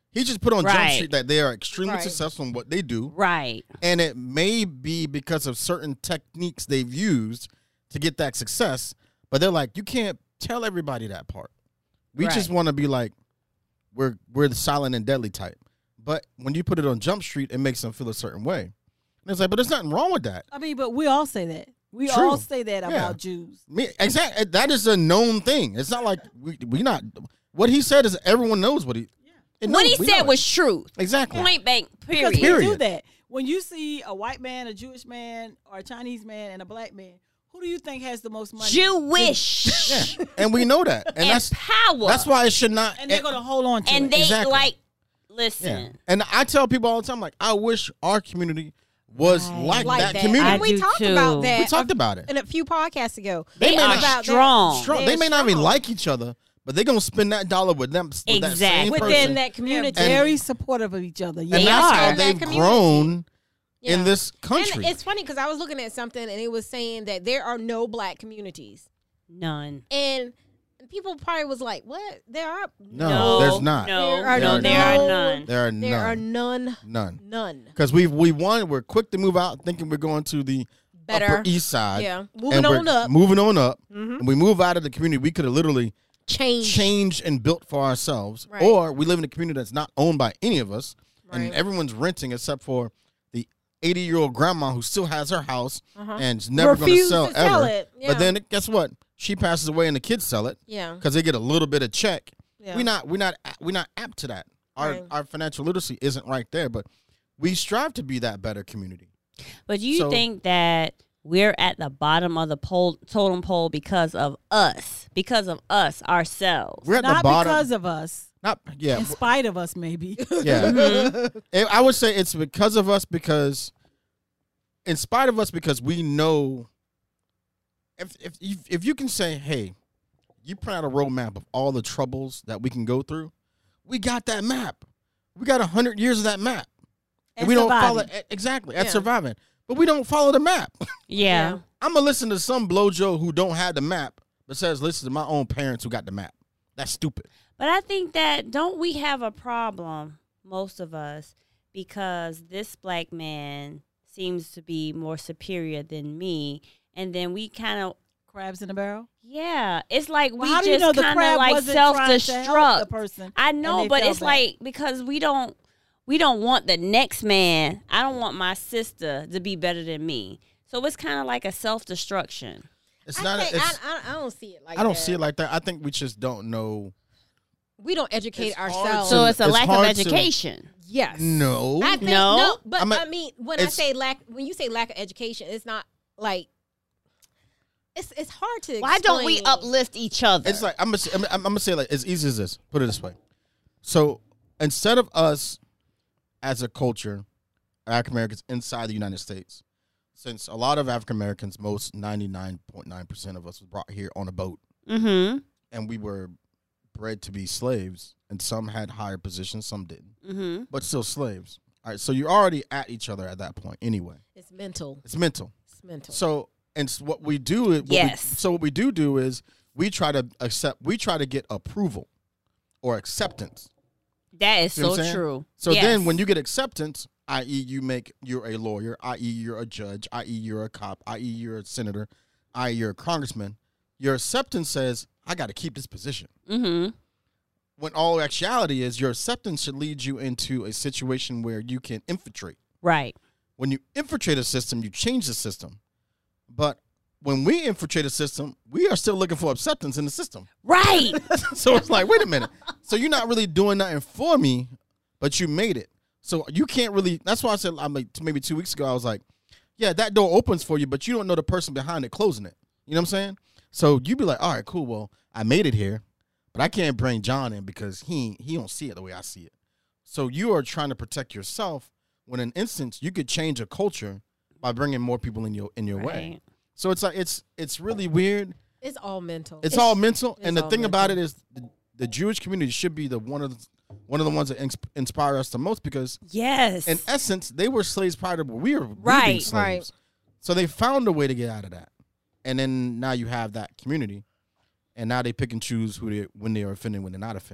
He just put on Jump Right. Street that they are extremely Right. successful in what they do. Right. And it may be because of certain techniques they've used to get that success. But they're like, you can't tell everybody that part. We Right. just want to be like, we're the silent and deadly type. But when you put it on Jump Street, it makes them feel a certain way. And it's like, but there's nothing wrong with that. I mean, but we all say that. We True. all say that Yeah. about Jews. Exactly. That is a known thing. It's not like we not. What he said is everyone knows what he. and What no, he we said know it. was truth. Exactly. Point blank. Because Period. we do that. When you see a white man, a Jewish man, or a Chinese man, and a black man, who do you think has the most money? Jewish. Yeah. And we know that. And that's power. that's why it should not. And they're going to hold on to And it. they Exactly. like, Yeah. listen. And I tell people all the time, like, I wish our community was like that that. community. And we do talked too. about that. We talked about it. in a few podcasts ago. They may are not- about that. strong. Strong. They They're may not even strong. like each other, but they're gonna spend that dollar with them. With that same Exactly. person. Within that They're community. very supportive of each other. and They that's are. how In that they've community. grown Yeah. in this And country. it's funny because I was looking at something and it was saying that there are no black communities. None. And people probably was like, what? There are No, there's not. No, There are no, no- there are none. there are There are none. none. None. Because we won. We're quick to move out, thinking we're going to the Better. Upper East Side. Yeah. and Moving we're on up. Moving on up. Mhm. And we move out of the community. We could have literally Change. changed and built for ourselves. Right. Or we live in a community that's not owned by any of us. Right. And everyone's renting except for the 80-year-old grandma who still has her house Uh-huh. and is never going to Refuse sell to sell ever. it. Yeah. But then guess what? She passes away and the kids sell it Yeah. because they get a little bit of check. Yeah. We're not apt to that. Right. Our financial literacy isn't right there, but we strive to be that better community. But you So- think that we're at the bottom of the totem pole because of us, ourselves. We're at Not the bottom. because of us. Not yeah, In spite of us, maybe. yeah. I would say it's because of us because, in spite of us, because we know. If you can say, hey, you print out a roadmap of all the troubles that we can go through, we got that map. We got 100 years of that map, And we don't surviving. follow exactly at Yeah. surviving, but we don't follow the map. Yeah. I'm gonna listen to some blowjo who don't have the map, but says, listen to my own parents who got the map. That's stupid. But I think that don't we have a problem, most of us, because this black man seems to be more superior than me, and then we kind of Crabs in a barrel. yeah, it's like Well, we how do you know just the kind of crab like wasn't trying to help self-destruct. the person? I and know, they but fell it's back? like because we don't want the next man. I don't want my sister to be better than me. So it's kind of like a self-destruction. It's I not. think- It's, I don't see it like that. I don't see it like that. I think we just don't know. We don't educate It's hard ourselves. So it's a it's lack of hard to- education. yes. No. I think, No? but I'm a- I mean, when I it's- say when you say lack of education, it's not like it's hard to. Why don't we explain. uplift each other? It's like I'm gonna say like as easy as this. Put it this way. So instead of us as a culture, African Americans inside the United States, since a lot of African Americans, most 99.9% of us was brought here on a boat, Mm-hmm. and we were bred to be slaves, and some had higher positions, some didn't, Mm-hmm. but still slaves. All right, so you're already at each other at that point anyway. It's mental. It's mental. It's mental. So what we do is Yes. what we do is we try to get approval or acceptance. That is See what so I'm saying? true. So Yes. then when you get acceptance, i.e. you're a lawyer, i.e. you're a judge, i.e. you're a cop, i.e. you're a senator, i.e. you're a congressman, your acceptance says, I got to keep this position. Mm-hmm. When all actuality is your acceptance should lead you into a situation where you can infiltrate. Right. When you infiltrate a system, you change the system. But when we infiltrate a system, we are still looking for acceptance in the system. Right. So it's like, wait a minute. So you're not really doing nothing for me, but you made it. So you can't really. That's why I said, I'm like, maybe 2 weeks ago, I was like, yeah, that door opens for you, but you don't know the person behind it closing it. You know what I'm saying? So you'd be like, all right, cool. Well, I made it here, but I can't bring John in because he don't see it the way I see it. So you are trying to protect yourself when, in instance, you could change a culture by bringing more people in your way. Right. So it's like it's really weird. it's all mental. It's all mental, it's and the all thing about it mental. is the Jewish community should be one of the ones that inspire us the most because, Yes. in essence, they were slaves prior to we were Right, breeding slaves. right. So they found a way to get out of that, and then now you have that community, and now they pick and choose when they are offended, when they're not offended.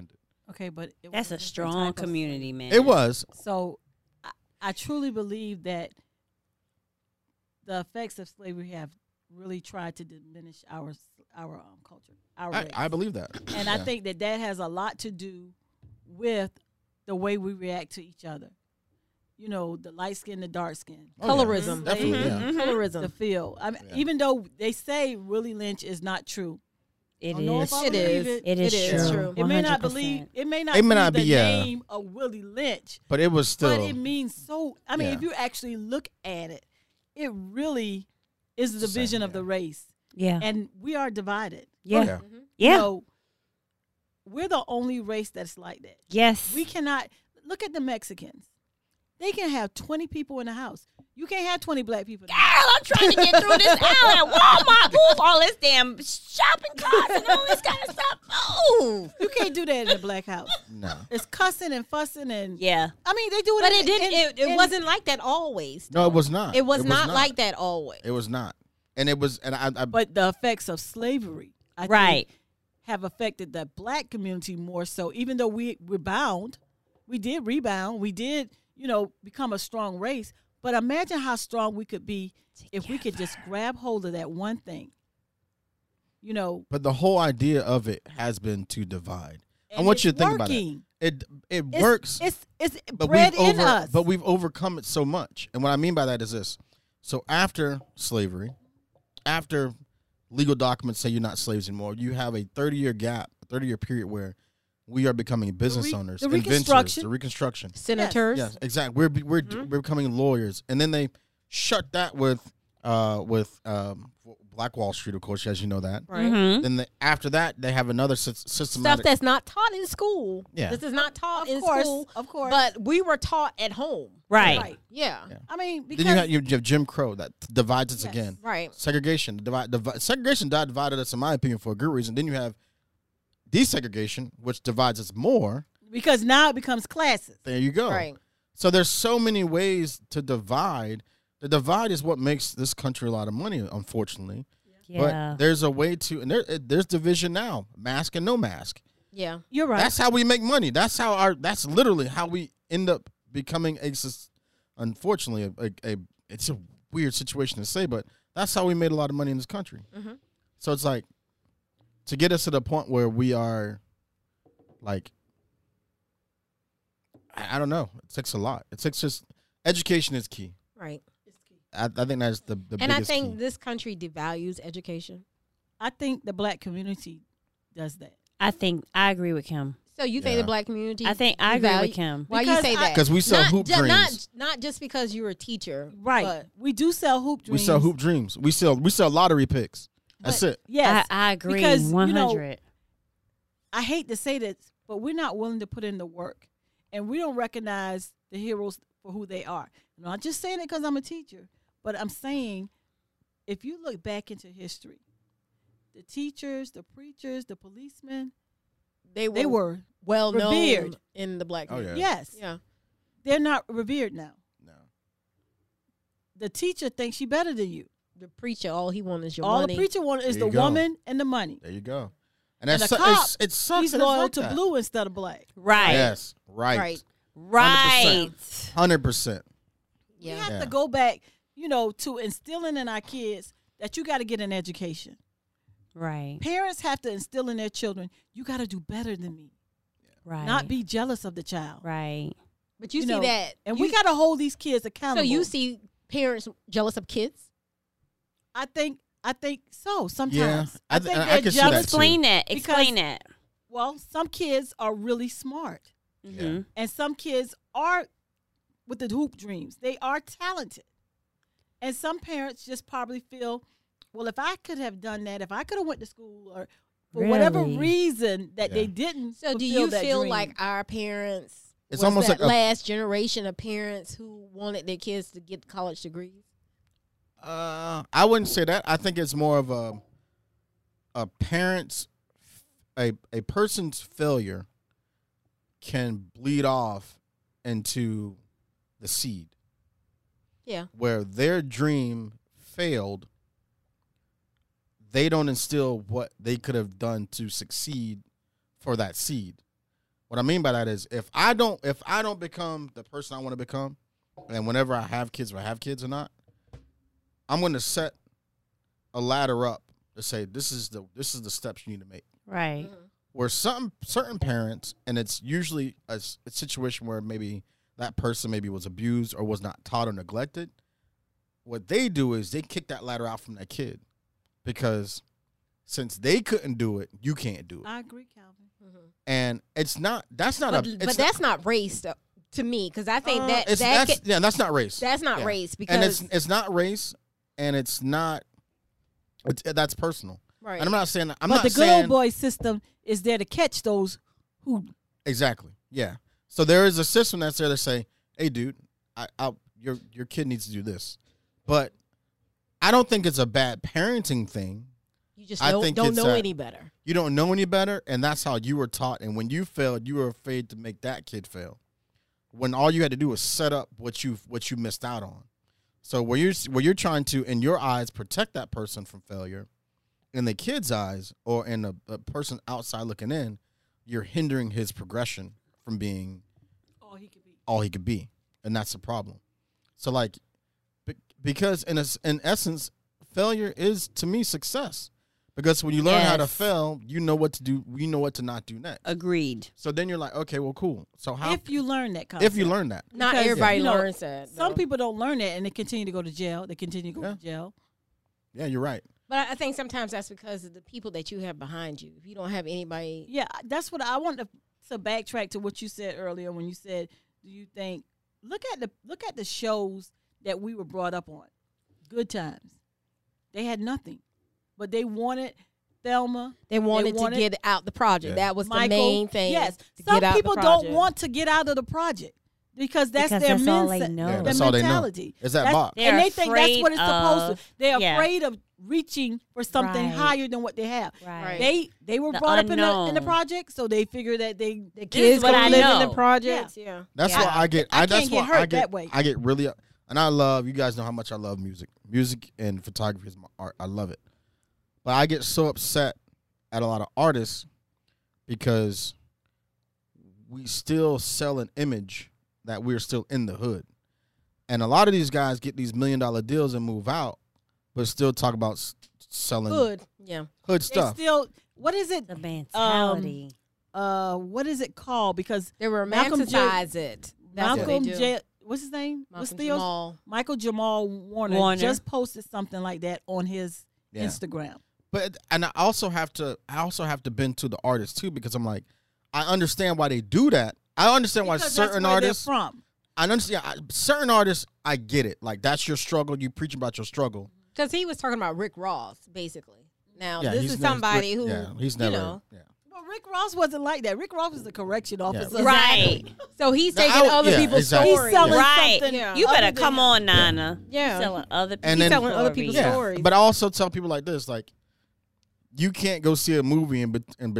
Okay, but That's a strong community, man. It was. So I truly believe that the effects of slavery have really tried to diminish our culture, our race. I believe that. And I think that has a lot to do with the way we react to each other. You know, the light skin, the dark skin. Colorism. Definitely, yeah. Colorism. The feel. I mean, even though they say Willie Lynch is not true. It don't know is. if I It believe is. It is It is true. true. It may not 100%. believe. It may not. It may not the be, yeah. name of Willie Lynch, But it was still. but it means so. I mean, Yeah. if you actually look at it, it really is the Same, division of yeah. the race, Yeah. and we are divided. Yeah. yeah. Yeah. You know, we're the only race that's like that. Yes. We cannot look at the Mexicans. They can have 20 people in the house. You can't have 20 black people. In the house. Girl, I'm trying to get through this aisle at Walmart. Move all this damn shopping carts and all this kind of stuff. Move. You can't do that in a black house. No. It's cussing and fussing and Yeah. I mean they do it. But in- it didn't. in- It wasn't like that always. No, it was not. It was not like that always. It was not. And it was, and I But the effects of slavery, I Right. think, have affected the black community more so. Even though we rebound, we did rebound. We did, become a strong race. But imagine how strong we could be if we could just grab hold of that one thing. but the whole idea of it has been to divide. I and want it's you to think about working. it. It works. It's but bred we've in us. But we've overcome it so much. And what I mean by that is this. So after slavery, after legal documents say you're not slaves anymore, you have a 30-year gap, a 30-year period where we are becoming business owners, the inventors, Reconstruction. the Reconstruction. Senators. Yes, exactly. We're becoming lawyers, and then they shut that with Black Wall Street, of course, as you know that. Right. Mhm. Then after that, they have another systematic Stuff that's not taught in school. Yeah. This is not taught Of in course, school. of course. But we were taught at home. Right. Right. Yeah. I mean, because Then you have Jim Crow that divides us Yes. again. Right. Segregation, segregation divided us, in my opinion, for a good reason. Then you have desegregation, which divides us more. because now it becomes classes. There you go. Right. So there's so many ways to divide. The divide is what makes this country a lot of money, unfortunately. Yeah. But there's a way to, and there's division now, mask and no mask. Yeah. You're right. That's how we make money. That's literally how we end up becoming unfortunately, it's a weird situation to say, but that's how we made a lot of money in this country. Mhm. So it's like, to get us to the point where we are, like, I don't know. It takes a lot. It takes just, education is key. Right. I think that's the biggest And I think key. this country devalues education. I think the black community does that. I agree with Kim. So you think Yeah. the black community? I agree devalue- with Kim. Why you Because say that? Because we sell hoop ju- dreams. not just because you're a teacher, Right. But We do sell hoop We dreams. sell hoop dreams. We sell lottery picks. That's it. Yes. I agree. Because, 100. I hate to say this, but we're not willing to put in the work. And we don't recognize the heroes for who they are. I'm not just saying it because I'm a teacher, but I'm saying if you look back into history, the teachers, the preachers, the policemen, they they were, well known revered. in the black Oh, community. yeah. yes, Yeah. they're not revered now. No. The teacher thinks she better than you. The preacher, all he wants is your All money. the preacher wants is There the you go. woman and the money. There you go. And And that's the cop, it sucks. He's that it's loyal like to that. blue instead of black. Right. Yes. Right. Right. Right. 100%. We Yeah. have Yeah. to go back, to instilling in our kids that you got to get an education. Right. Parents have to instill in their children, you got to do better than me. Right. Not be jealous of the child. Right. But you You see know, that, And you- we got to hold these kids So accountable. you see parents jealous of kids. I think so. Sometimes Yeah, I think can they're see that jealous. too. Explain that. Because- Explain that. Well, some kids are really smart, Mm-hmm. and some kids are with the hoop dreams. They are talented, and some parents just probably feel, well, if I could have done that, if I could have went to school, or for whatever Really? reason that Yeah. they didn't. So do fulfill you that feel dream. like our parents? It's was almost that like a- last generation of parents who wanted their kids to get college degrees. I wouldn't say that. I think it's more of a parent's a person's failure can bleed off into the seed Yeah. where their dream failed. They don't instill what they could have done to succeed for that seed. What I mean by that is if I don't become the person I want to become, and whenever I have kids, or I have kids or not, I'm going to set a ladder up to say this is the steps you need to make. Right. Where certain parents, and it's usually a situation where maybe that person maybe was abused or was not taught or neglected, what they do is they kick that ladder out from that kid, because since they couldn't do it, you can't do it. I agree, Calvin. And that's not race to me, because I think that's not race. That's not Yeah. race, because And it's not race, and it's not. That's personal. right. And I'm not saying. But the good old boy system is there to catch those who. Exactly. Yeah. So there is a system that's there to say, "Hey, dude, your kid needs to do this," but I don't think it's a bad parenting thing. You just I don't think know any better. You don't know any better, and that's how you were taught. And when you failed, you were afraid to make that kid fail. When all you had to do was set up what you missed out on. So where you're trying to, in your eyes, protect that person from failure, in the kid's eyes or in a person outside looking in, you're hindering his progression from being all he could be, and that's the problem. So like, because in essence, failure is to me success. Because when you learn how to fail, you know what to do. You know what to not do next. Agreed. So then you're like, okay, well, cool. So how? If you learn that concept. If you learn that. Not Because, everybody you know, learns that. Some though. people don't learn that, and they continue to go to jail. They continue to go to jail. Yeah, you're right. But I think sometimes that's because of the people that you have behind you. If you don't have anybody, Yeah, that's what I want to backtrack to what you said earlier when you said, "Do you think look at the shows that we were brought up on? Good Times. They had nothing, but they wanted Thelma. they wanted to get out the project. Yeah. That was Michael. the main thing. Yes, to some get out people the don't project. want to get out of the project because that's Because their that's all they mindset, know. Yeah, their that's all they know. mentality. It's that That's- box. They're and they think that's what it's afraid supposed of- to. They're yeah. afraid of reaching for something Right. higher than what they have. Right. They were The brought up in the unknown. project, so they figure that the The This kids is what gonna I live in know. the projects. Yeah. That's Yeah. why I get. I that's can't get why hurt I get that way. I get really, and I love. You guys know how much I love music. Music and photography is my art. I love it, but I get so upset at a lot of artists because we still sell an image that we're still in the hood, and a lot of these guys get these $1 million deals and move out, but still talk about selling Good. Yeah. hood They stuff. still, what is it? The mentality. What is it called? Because They Malcolm J- romanticize it. That's what they Malcolm do. J. What's his name? What's Malcolm Theo's? Jamal. Michael Jamal Warner just posted something like that on his Yeah. Instagram. But and I also have to bend to the artist too, because I'm like, I understand why they do that. I understand why Because certain that's where they're artists. from. I understand certain artists. I get it. Like that's your struggle. You preach about your struggle. Because he was talking about Rick Ross, basically. Now, Yeah, this he's is never- somebody who, Yeah, he's never. you know, yeah. But Rick Ross wasn't like that. Rick Ross was the correction officer. Right. so he's Now, taking I- other yeah, people's exactly. He's stories. selling Right. something. Yeah. You better other than come him. on, Nana. Yeah. You selling other people. And then- selling other people's stories. stories. But I also tell people like this, like, you can't go see a movie and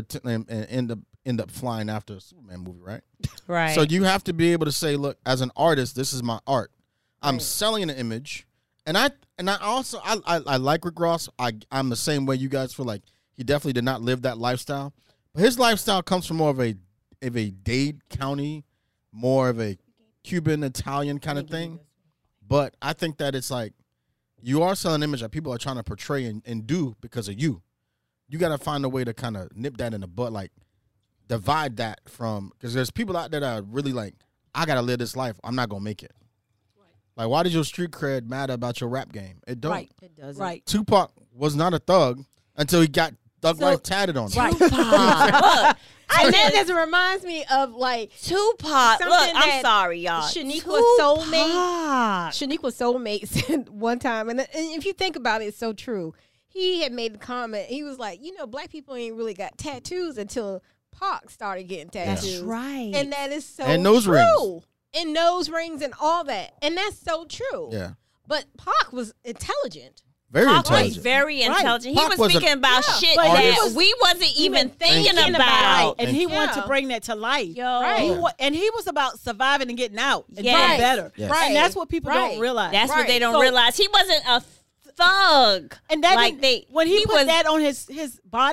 end up flying after a Superman movie, right? Right. So you have to be able to say, look, as an artist, this is my art. I'm Right. selling an image, and I also I like Rick Ross. I'm the same way you guys feel. Like he definitely did not live that lifestyle, but his lifestyle comes from more of a Dade County, more of a Cuban Italian kind of thing. But I think that it's like you are selling an image that people are trying to portray and do because of you. You got to find a way to kind of nip that in the butt, like divide that from, because there's people out there that are really like, I got to live this life. I'm not going to make it. Like, why does your street cred matter about your rap game? It don't. Right. It doesn't. Right. Tupac was not a thug until he got Thug Life tatted on him. Right. Look, And that just reminds me of like Tupac. Something Look, I'm that sorry, y'all. Shaniqua's soulmate. Shaniqua's soulmate said one time, and if you think about it, it's so true. He had made the comment. He was like, black people ain't really got tattoos until Pac started getting tattoos. That's right. And that is so And nose true. rings. And nose rings and all that. And that's so true. Yeah. But Pac was intelligent. Very Pac was intelligent. very intelligent. Pac He was was speaking about yeah, shit but he that was we wasn't even thinking thinking about. about. And he wanted Yeah. to bring that to life. Yo. Right. And he was about surviving and getting out and Yes. doing better. Yes. Right. And that's what people Right. don't realize. That's what they Right. don't So- realize. He wasn't a thug. And that like didn't- when he put was that on his body,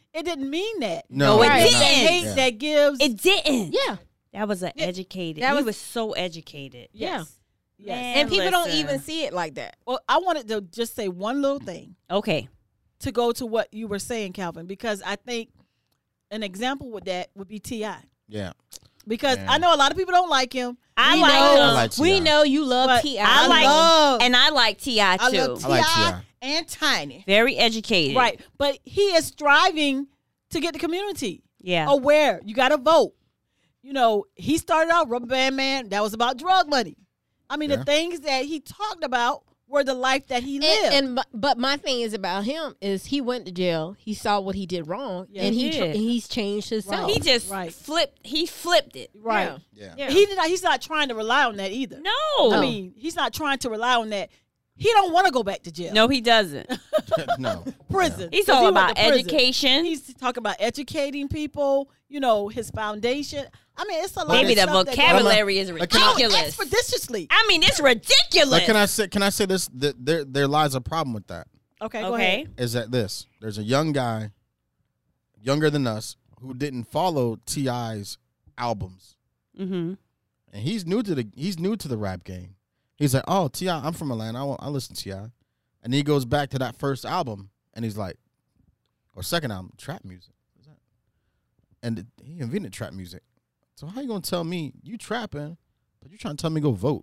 it didn't mean that. No, it That didn't. hate Yeah. that gives. It didn't. Yeah. That was an educated. that He was- was so educated. yes. Yes. Man. And people don't listen. even see it like that. Well, I wanted to just say one little thing Okay. to go to what you were saying, Calvin, because I think an example with that would be T.I. Yeah. Because Man. I know a lot of people don't like him. I We like know- him. I like We T.I. know you love But T.I. I like love- and I like T.I. I too. love I like T.I. T.I. and Tiny. Very educated. Right. But he is striving to get the community Yeah. aware. You got to vote. You know, he started out Rubber Band Man. That was about drug money. I mean, Yeah. the things that he talked about were the life that he lived. But my thing is about him is he went to jail. He saw what he did wrong, Yeah, and he did. he's changed himself. He just Right. flipped. He flipped it. right. Yeah. Yeah. He's not trying to rely on that either. No. I mean, he's not trying to rely on that. He don't want to go back to jail. No, he doesn't. No. Prison. He's 'Cause all he went about to prison. education. He's talking about educating people, you know, his foundation. I mean, it's a lot Maybe of the stuff that- vocabulary is Like, can I- ridiculous. expeditiously. I mean, it's ridiculous. Like, can I say this? That there lies a problem with that. Okay, go Okay. ahead. Is that there's a young guy, younger than us, who didn't follow T.I.'s albums, Mm-hmm. and he's new to the rap game. He's like, oh, T.I., I'm from Atlanta. I listen to T.I. And he goes back to that first album, and he's like, or second album, trap music. What's that? And he invented trap music. So how you gonna tell me you trapping, but you trying to tell me go vote?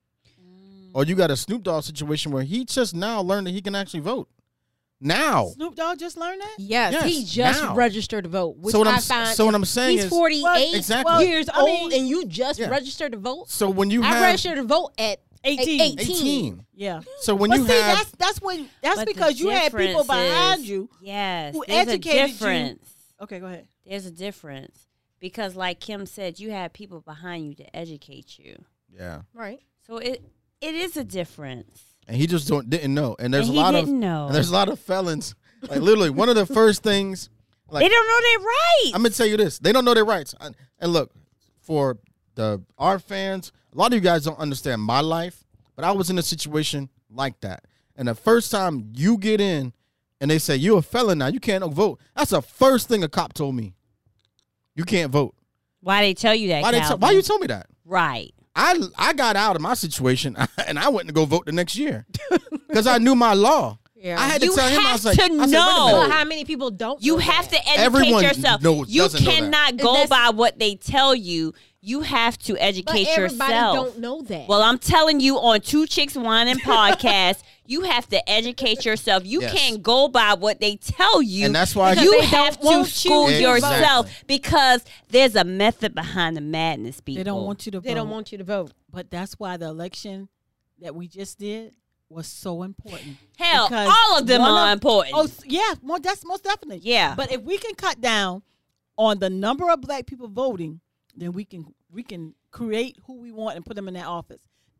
Or you got a Snoop Dogg situation where he just now learned that he can actually vote. Now. Snoop Dogg just learned that? Yes, Yes, he just now. registered to vote. Which So what I I'm find so what I'm saying he's is 48 Exactly. years I old, mean- and you just Yeah. registered to vote. so when you I have registered to vote at 18. 18. Yeah. So when But you see, have that's when that's But the because you had people difference behind is- you. Yes. who There's a educated you. difference. Okay, go ahead. There's a difference. Because like Kim said, you have people behind you to educate you. yeah, Right. So it is a difference. and he just didn't know. And there's And a he lot of didn't know. and there's a lot of felons. Like literally, one of the first things. Like, They don't know their rights. I'm gonna tell you this: they don't know their rights. And look, for our fans, a lot of you guys don't understand my life, but I was in a situation like that. And the first time you get in, and they say you're a felon now, you can't vote. That's the first thing a cop told me. You can't vote. Why they tell you that? Why you tell me that? Right. I got out of my situation and I went to go vote the next year because I knew my law. Yeah. I had to You tell him. I have was like, to I said, wait a know. minute. Well, how many people don't? You know have that? to educate Everyone yourself. knows- You doesn't know that. cannot go That's- by what they tell you. You have to But educate everybody yourself. don't know that. Well, I'm telling you on Two Chicks Whining podcast, you have to educate yourself. You Yes. can't go by what they tell you. And that's why you they have don't to want school you to yourself vote. because there's a method behind the madness, people. They don't want you to vote. they don't want you to vote. But that's why the election that we just did was so important. Hell, Because all of them one are of- important. Oh, yeah, that's most definitely. Yeah. But if we can cut down on the number of black people voting, then we can create who we want and put them in that office.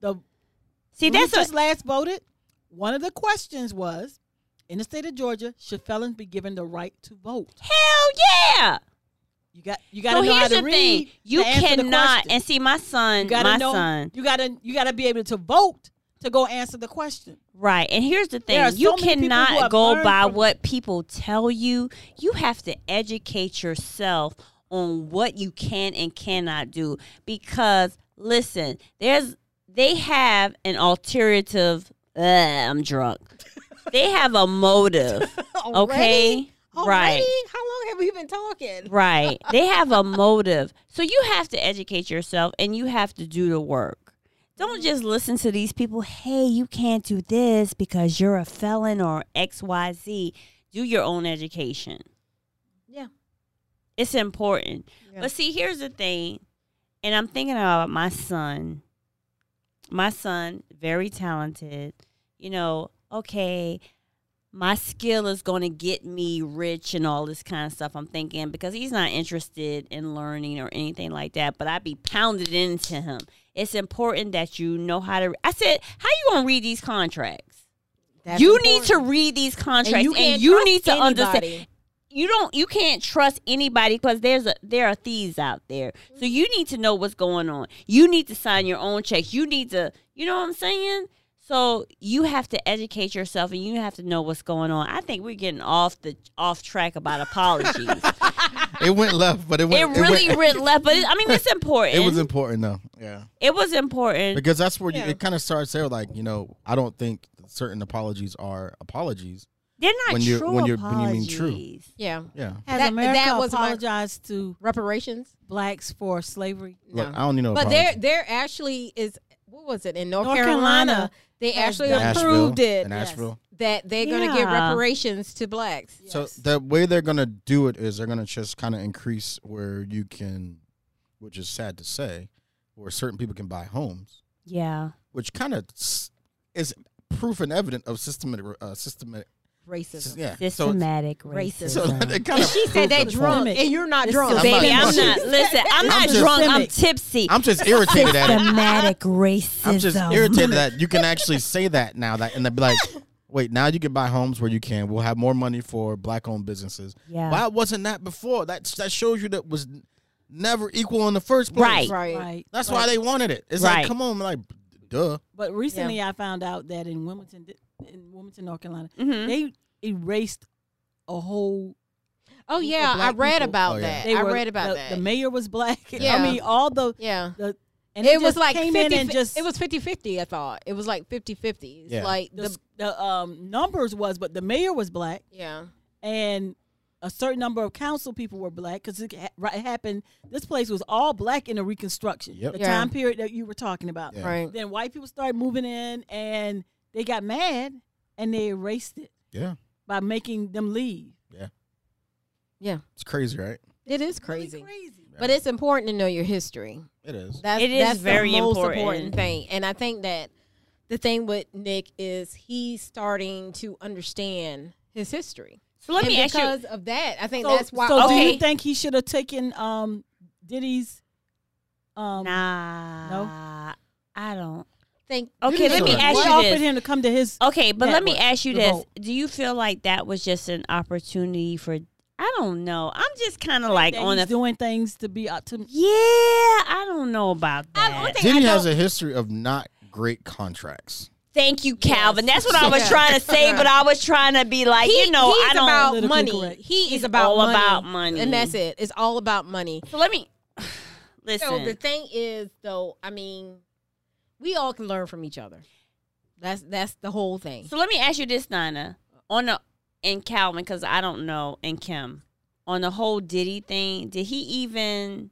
See, When we that's just a, last voted. One of the questions was, in the state of Georgia, should felons be given the right to vote? hell yeah. You got So to know how here's to the read. thing: you to answer the cannot. question. And see, my son, You gotta my know. son, You gotta be able to vote to go answer the question. right? And here's the There are thing: so you many people who cannot have go learned by from- what people tell you. You have to educate yourself on what you can and cannot do. Because listen, they have an alternative. I'm drunk. They have a motive. Okay. Right. Already? How long have we been talking? Right. They have a motive. So you have to educate yourself and you have to do the work. Don't just listen to these people. Hey, you can't do this because you're a felon or XYZ. Do your own education. Yeah. It's important. Yeah. But see, here's the thing. And I'm thinking about my son. My son, very talented. You know, okay, my skill is going to get me rich and all this kind of stuff. I'm thinking because he's not interested in learning or anything like that. But I be pounded into him. It's important that you know how to. I said, how you going to read these contracts? That's you important. need to read these contracts, you can't and you trust need to understand. anybody. You can't trust anybody because there are thieves out there. So you need to know what's going on. You need to sign your own checks. You need to, you know what I'm saying? So you have to educate yourself, and you have to know what's going on. I think we're getting off track about apologies. It went left, but it went. It really went left, but I mean, it's important. It was important though. Yeah. It was important. Because that's where it kind of starts there. Like, I don't think certain apologies are apologies. They're not when you true when you apologies. mean true. Yeah. Yeah. Has That America was my- apologized to Reparations. blacks for slavery? Look, I don't need no But apology. there actually is, what was it, in North North Carolina, Carolina they has actually done- approved it In Asheville. that they're going to give Yeah. reparations to blacks. So Yes. the way they're gonna do it is they're gonna just kind of increase where you can, which is sad to say, where certain people can buy homes, Yeah. which kind of is proof and evident of systematic. Racism. Yeah. Systematic So racism. it kind of. She said that drunk, Systemic. and you're not It's drunk. I'm not Baby, I'm drunk. not. Listen, I'm not just- drunk. I'm Systemic. tipsy. I'm just irritated at it. Systematic racism. I'm just irritated that you can actually say that now, and they'd be like, wait, now you can buy homes where you can. We'll have more money for black-owned businesses. Yeah. Why wasn't that before? That shows you that was never equal in the first place. Right. Right. Right. That's But- why they wanted it. It's Right. like, come on, like, duh. But recently, I found out that in Wilmington, North Carolina, Mhm. they erased a whole. Oh, Group yeah. of I black read people. about Oh, yeah. that. They I were- read about the, that. The mayor was black. Yeah. I mean, all the yeah. and It was just like came 50, in and just it was 50-50, I thought. It was like 50-50. It's Yeah. like the numbers was, but the mayor was black, yeah. and a certain number of council people were black because it happened. This place was all black in the Reconstruction, Yep. the Yeah. time period that you were talking about. Yeah. Right. Then white people started moving in, and they got mad, and they erased it Yeah. by making them leave. Yeah. It's crazy, right? It is Really crazy. crazy. But it's important to know your history. It is. That's, It is that's very the most important. thing. And I think that the thing with Nick is he's starting to understand his history. So let And me ask you. because of that, I think So, that's why. so do okay. you think he should have taken Diddy's? Nah. I don't. think. Okay, let me Sure. ask What you offered this. him to come to his? Okay, but let me network, ask you the this. vote. Do you feel like that was just an opportunity for, I don't know. I'm just kind of like that on he's the, doing things to be to. yeah, I don't know about I that. don't think- Diddy I has don't- a history of not great contracts. Thank you, Calvin. Yes. That's what I was Yeah. trying to say, but I was trying to be like, he's I don't. about Politically money. correct. He He's is about all money. about money. And that's it. It's all about money. So let me listen. So the thing is, though, I mean, we all can learn from each other. That's the whole thing. So let me ask you this, Nana, and Calvin, because I don't know, and Kim, on the whole Diddy thing, did he even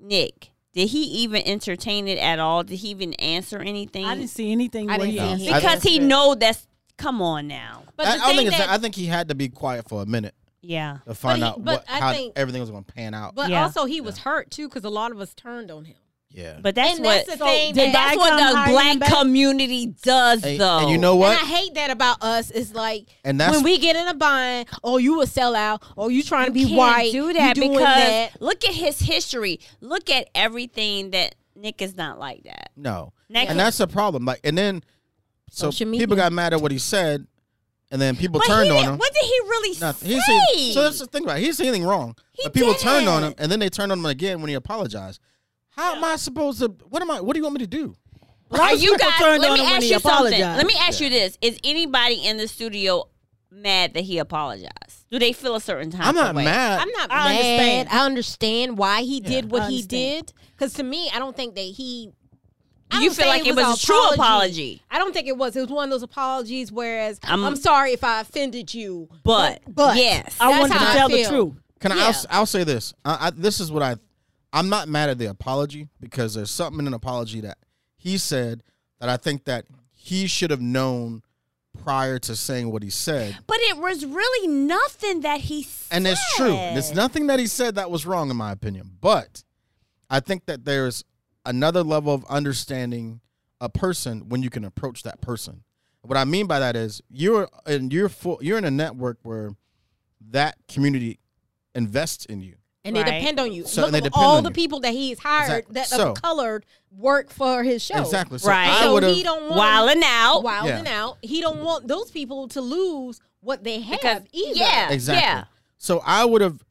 entertain it at all? Did he even answer anything? I didn't see anything. I where didn't he see answered. anything. Because he answered. know that's, come on now. But I the don't thing think it's that, I think he had to be quiet for a minute Yeah. to find But he- out but I how think- everything was going to pan out. but Yeah. also he was hurt too because a lot of us turned on him. Yeah. But that's And what that's the thing that's that- what Did the I come black hiding back? community does, And, though. and you know what? And I hate that about us. It's like And that's when we get in a bind, oh, you a sellout, or you trying to be can't white. do that you doing because that. look at his history. Look at everything that Nick is not like that. no. Next- And that's the problem. Like, and then so Social media. people got mad at what he said, and then people But turned he on didn't- him. What did he really Nothing. say? He said, so that's the thing about it. He didn't say anything wrong. He But people turned on him, didn't. and then they turned on him again when he apologized. How am I supposed to? What do you want me to do? Are you people guys? turned Let on me him when ask he you something. apologized. Let me ask you this: is anybody in the studio mad that he apologized? Do they feel a certain type I'm not of way? mad. I'm not I mad. understand. I understand why he did what I he understand. did. Because to me, I don't think that he. I Do you don't feel say like it was a true apology? I don't think it was. It was one of those apologies. Whereas I'm- I'm sorry if I offended you, But yes, I That's wanted to how I tell the feel. truth. Can Yeah. I'll say this. This is what I'm not mad at the apology because there's something in an apology that he said that I think that he should have known prior to saying what he said. but it was really nothing that he said. And it's true. There's nothing that he said that was wrong in my opinion. But I think that there's another level of understanding a person when you can approach that person. What I mean by that is you're in a network where that community invests in you. and Right. they depend on you. So- Look and they at depend all on the you. people that he's hired Exactly. that So- of colored work for his show. Exactly. So Right. I So would have he don't want Wilding out. wilding out. He don't want those people to lose what they have Because either. yeah, Exactly. yeah. So I would have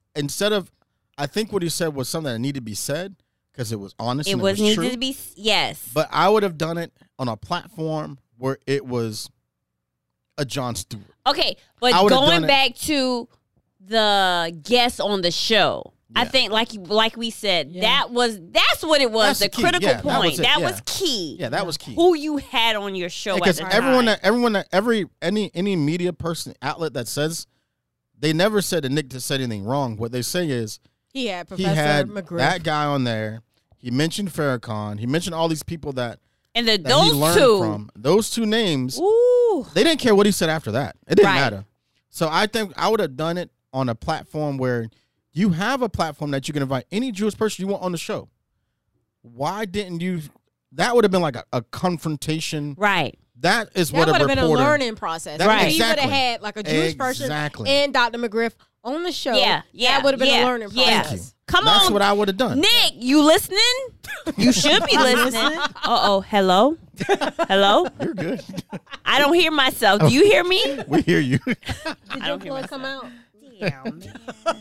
I think what he said was something that needed to be said because it was honest It and was it was true. needed to be yes. But I would have done it on a platform where it was a Jon Stewart. Okay, but I would've going done it- back to the guests on the show, I Yeah. think like we said, Yeah. that's what it was. That's The the key. critical Yeah, that was point. it. That Yeah. was key. Yeah, that was key. Who you had on your show Because at the everyone time. any media person outlet that says, they never said that Nick just said anything wrong. What they say is He had he Professor had McGriff. that guy on there. He mentioned Farrakhan. He mentioned all these people that and he those learned two. from. Those two names, Ooh. they didn't care what he said after that. It didn't Right. matter. So I think I would have done it on a platform where you have a platform that you can invite any Jewish person you want on the show. Why didn't you? That would have been like a confrontation. Right. That is That what would a have been a reporter. learning process. That- Right. If you would have exactly. had like a Jewish person Exactly. and Dr. McGriff on the show. Yeah. That would have been yeah, a learning yeah. process. Thank you. Come That's on, what I would have done. Nick. You listening? You should be listening. Hello, hello. You're good. I don't hear myself. Do you hear me? We hear you. Did I your don't hear plug come out? Damn, man.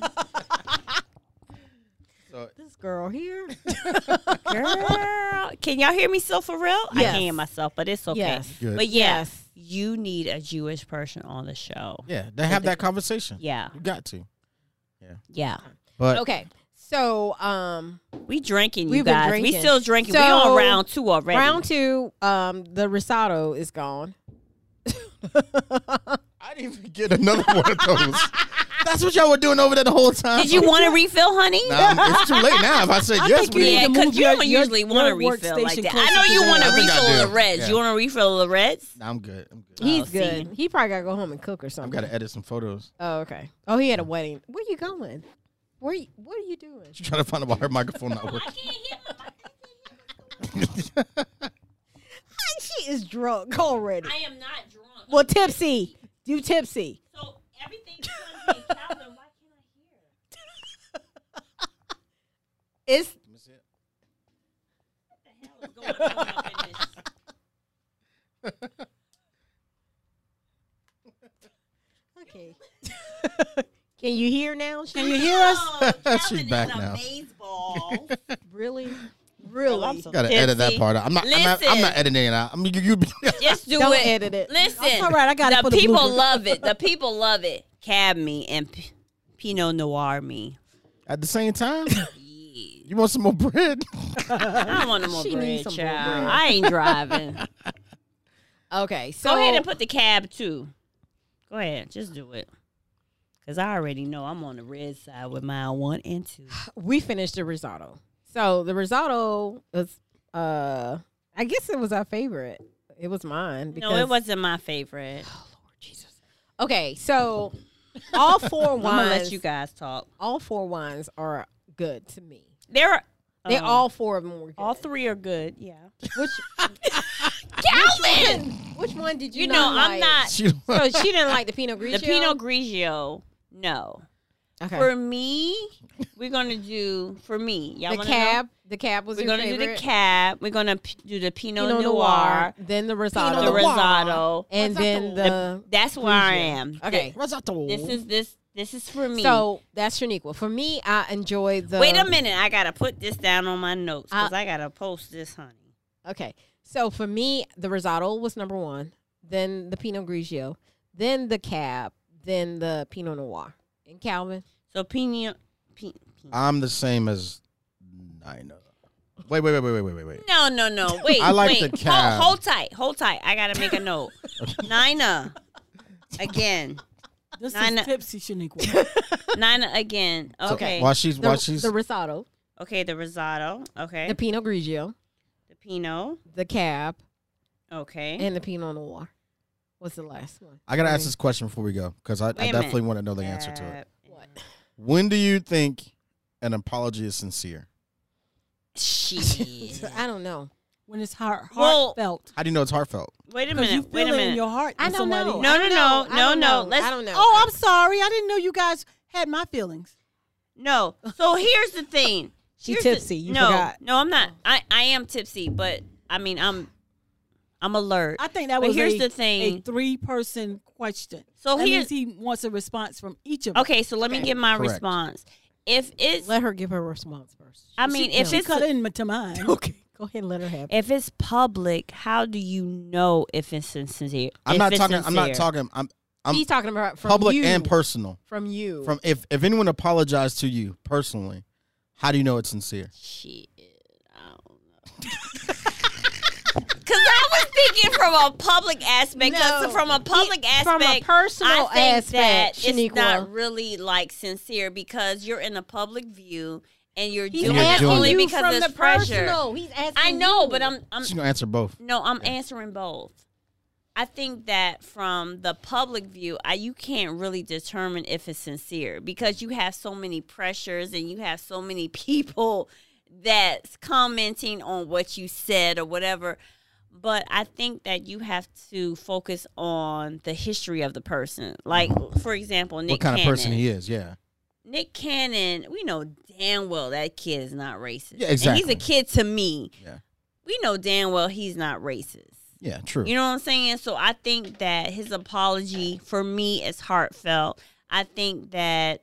So, This girl here. Girl, can y'all hear me still for real? I Yes. can't hear myself, but it's okay. Yes. good. But yeah, Yes. you need a Jewish person on the show. Yeah, they have that conversation. Yeah, You got to. yeah. But Okay. So, We drinking, you We've been guys. We drinking. still drinking. we So, on round 2 already. round 2, the risotto is gone. I didn't even get another one of those. That's what y'all were doing over there the whole time. Did you want to refill, honey? Nah, it's too late now. If I said yes, think you we need Yeah, to because move you your- don't your- usually want to your refill like workstation that. closer I know to you the- want to I think I refill do. the Reds. Yeah. You want to refill the Reds? Nah, I'm good. I'm good. He's see. good. He probably got to go home and cook or I've something. got to edit some photos. Oh, okay. Oh, he had a wedding. Where you going? What are you doing? She's trying to find out why her microphone not working. She is drunk already. I am not drunk. Well, tipsy. You tipsy. So everything's going to be Calvin. Why can't I hear? It's What the hell is going on up in this? okay. Can you hear now? Can you hear us? Oh, She's Calvin back is a now. baseball. Really? Oh, Really? I'm so Got to edit that tipsy. part out. I'm not Listen. editing it out. I mean, you Just do Don't it. edit it. Listen, That's all right. I got it the for the people blooper. love it. The people love it. Cab me and Pinot Noir me. at the same time. Yeah. You want some more bread? I don't want no more She bread, needs some more child. bread. I ain't driving. Okay. So Go ahead and put the cab too. Go ahead, just do it. Cause I already know I'm on the red side with mile 1 and 2. we finished the risotto. So the risotto was I guess it was our favorite. It was mine because No, it wasn't my favorite. Okay, so all 4 I'm gonna let wines you guys talk. all 4 wines are good to me. There are They all 4 of them were good. all 3 are good. Yeah. Which Calvin, which one did you you not know I'm like? not She- So she didn't like the Pinot Grigio. the Pinot Grigio. No. Okay. For me, we're gonna do for me. Y'all the wanna cab. The cab was Know? We're your gonna do favorite. the cab. We're gonna do the Pinot, Pinot Noir, Then the risotto. the risotto, and then the That's where I Grigio. am. Okay. Risotto. This is for me. So that's Shaniqua. For me, I enjoy the. Wait a minute, I gotta put this down on my notes because I gotta post this, honey. Okay. So for me, the risotto was number 1, then the Pinot Grigio, then the cab, then the Pinot Noir. And Calvin? So Pinot. I'm the same as Nina. Wait. No. Wait. I like wait. the cab. Hold tight. I gotta make a note. Nina, again. This Nina- is tipsy Shaniqua. Nina again. So, Okay. while she's The risotto, Okay. The risotto. Okay. the Pinot Grigio, The Pinot. the cab, Okay. and the Pinot Noir. What's the last one? I gotta ask this question before we go because I Wait a definitely minute. want to know the answer to it. What? When do you think an apology is sincere? Shit. I don't know. When it's Well- heartfelt. How do you know it's heartfelt? Wait a Because you minute. feel Wait a it in minute. your heart. I when don't somebody- know. No, I no, don't no, know. I no, don't no. know. Let's- I don't know. Oh, I'm sorry. I didn't know you guys had my feelings. No. So here's the thing. She Here's the- tipsy. You no, forgot. no, I'm not. I am tipsy, but I mean I'm alert. I think that But was here's a, the thing. a 3-person question. So that here's means he wants a response from each of us. okay. So let me Okay. give my Correct. response. If it's, Let her give her response first. I mean, if She it's cut into mine. Okay. Go ahead and let her have it. If it's public, how do you know if it's sincere? I'm not talking. I'm He's talking about from public you. and personal. From you. From if anyone apologized to you personally, how do you know it's sincere? Shit, I don't know. Because I was thinking from a public aspect. No. From a public aspect, From a personal I think that aspect, it's not Shaniqua. really like sincere because you're in a public view and you're He's doing it asking only you because from there's the pressure. personal. He's asking I know, you. but I'm She's gonna answer both. no, I'm answering both. I think that from the public view, you can't really determine if it's sincere because you have so many pressures and you have so many people that's commenting on what you said or whatever. But I think that you have to focus on the history of the person. Like, for example, Nick What kind Cannon. of person he is? Yeah. Nick Cannon, we know damn well that kid is not racist. Yeah, exactly. And he's a kid to me. Yeah. We know damn well he's not racist. Yeah. True. You know what I'm saying? So I think that his apology for me is heartfelt. I think that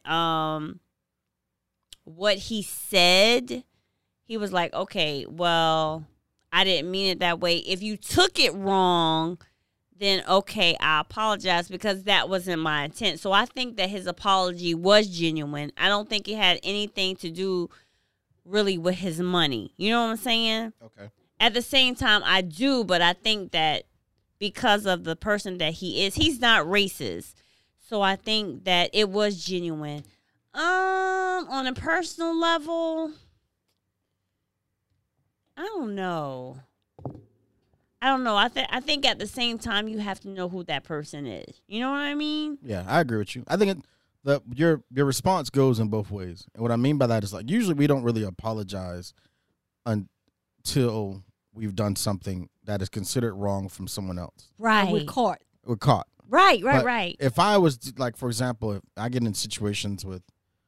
what he said, he was like, okay, well, I didn't mean it that way. If you took it wrong, then okay, I apologize because that wasn't my intent. So I think that his apology was genuine. I don't think it had anything to do really with his money. You know what I'm saying? Okay. At the same time, I do, but I think that because of the person that he is, he's not racist. So I think that it was genuine. On a personal level, I don't know. I think at the same time you have to know who that person is. You know what I mean? Yeah, I agree with you. I think your response goes in both ways, and what I mean by that is like usually we don't really apologize until we've done something that is considered wrong from someone else. Right. We're caught. We're caught. Right. But Right. If I was like, for example, if I get in situations with